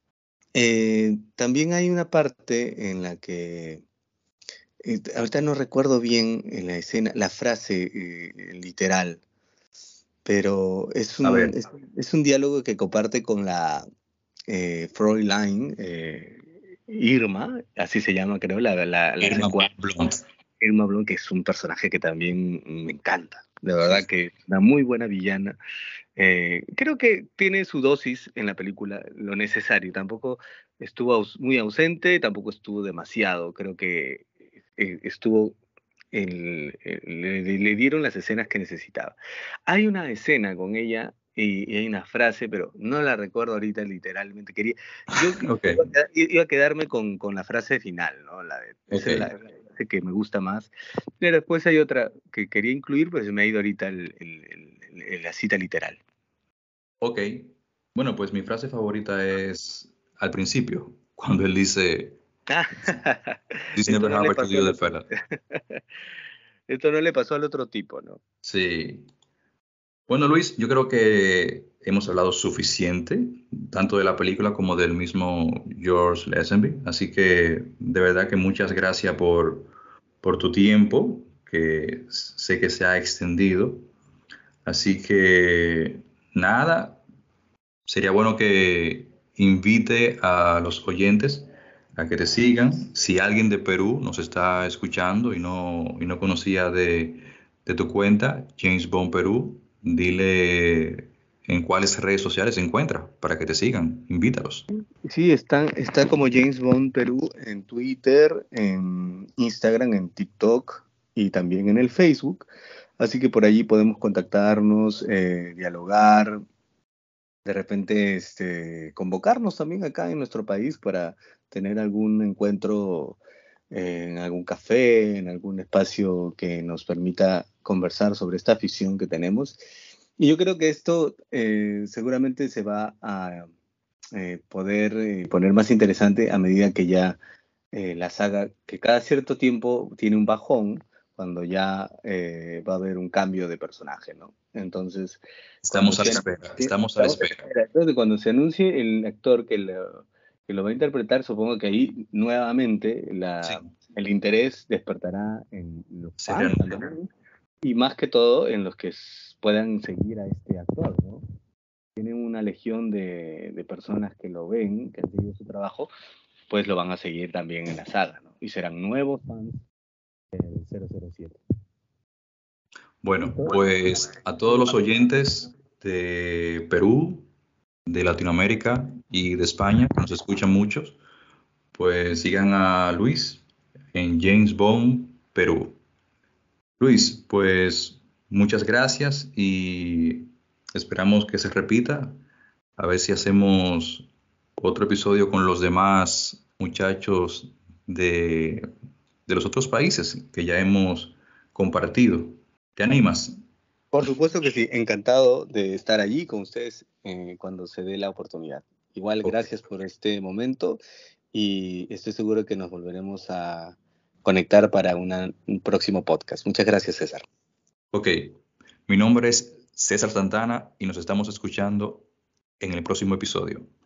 eh, también hay una parte en la que, eh, ahorita no recuerdo bien en la escena, la frase eh, literal, pero es A un, ver, es, es un diálogo que comparte con la eh, Fräulein eh, Irma, así se llama creo, la, la, la Irma secuaz, Blunt. Irma Blum, que es un personaje que también me encanta, de Sí, verdad sí. que es una muy buena villana. Eh, creo que tiene su dosis en la película, lo necesario, tampoco estuvo aus- muy ausente, tampoco estuvo demasiado, creo que eh, estuvo el- el- le, le dieron las escenas que necesitaba. Hay una escena con ella y, y hay una frase, pero no la recuerdo ahorita literalmente. Quería, yo Ok, iba a, quedar- iba a quedarme con, con la frase final, ¿no? La de, ok, esa es la, la frase que me gusta más. Pero después hay otra que quería incluir, pero se me ha ido ahorita el- el- el- el- la cita literal. ok. Bueno, pues mi frase favorita es al principio, cuando él dice, This Esto never no le happened to pasó the al other otro. fella. Esto no le pasó al otro tipo, ¿no? Sí. Bueno, Luis, yo creo que hemos hablado suficiente, tanto de la película como del mismo George Lazenby. Así que de verdad que muchas gracias por, por tu tiempo, que sé que se ha extendido. Así que nada, sería bueno que invite a los oyentes a que te sigan. Si alguien de Perú nos está escuchando y no, y no conocía de, de tu cuenta, James Bond Perú, dile en cuáles redes sociales se encuentra para que te sigan. Invítalos. Sí, está, está como James Bond Perú en Twitter, en Instagram, en TikTok y también en el Facebook. Así que por allí podemos contactarnos, eh, dialogar, de repente este, convocarnos también acá en nuestro país para tener algún encuentro eh, en algún café, en algún espacio que nos permita conversar sobre esta afición que tenemos. Y yo creo que esto eh, seguramente se va a eh, poder eh, poner más interesante a medida que ya eh, la saga, que cada cierto tiempo tiene un bajón, cuando ya eh, va a haber un cambio de personaje, ¿no? Entonces, cuando Estamos a la se espera, anuncie, estamos a la estamos a la espera. espera. Entonces, cuando se anuncie el actor que lo, que lo va a interpretar, supongo que ahí nuevamente la, Sí, el interés despertará en los se fans reanuda. también, y más que todo en los que s- puedan seguir a este actor, ¿no? Tienen una legión de, de personas que lo ven, que han seguido su trabajo, pues lo van a seguir también en la saga, ¿no? Y serán nuevos fans del cero cero siete. Bueno, ¿Listo? pues a todos los oyentes de Perú, de Latinoamérica y de España, que nos escuchan muchos, pues sigan a Luis en James Bond Perú. Luis, pues muchas gracias y esperamos que se repita. A ver si hacemos otro episodio con los demás muchachos de, de los otros países que ya hemos compartido. ¿Te animas? Por supuesto que sí, encantado de estar allí con ustedes eh, cuando se dé la oportunidad. Igual, Ok. gracias por este momento y estoy seguro que nos volveremos a conectar para una- un próximo podcast. Muchas gracias, César. Ok, mi nombre es César Santana y nos estamos escuchando en el próximo episodio.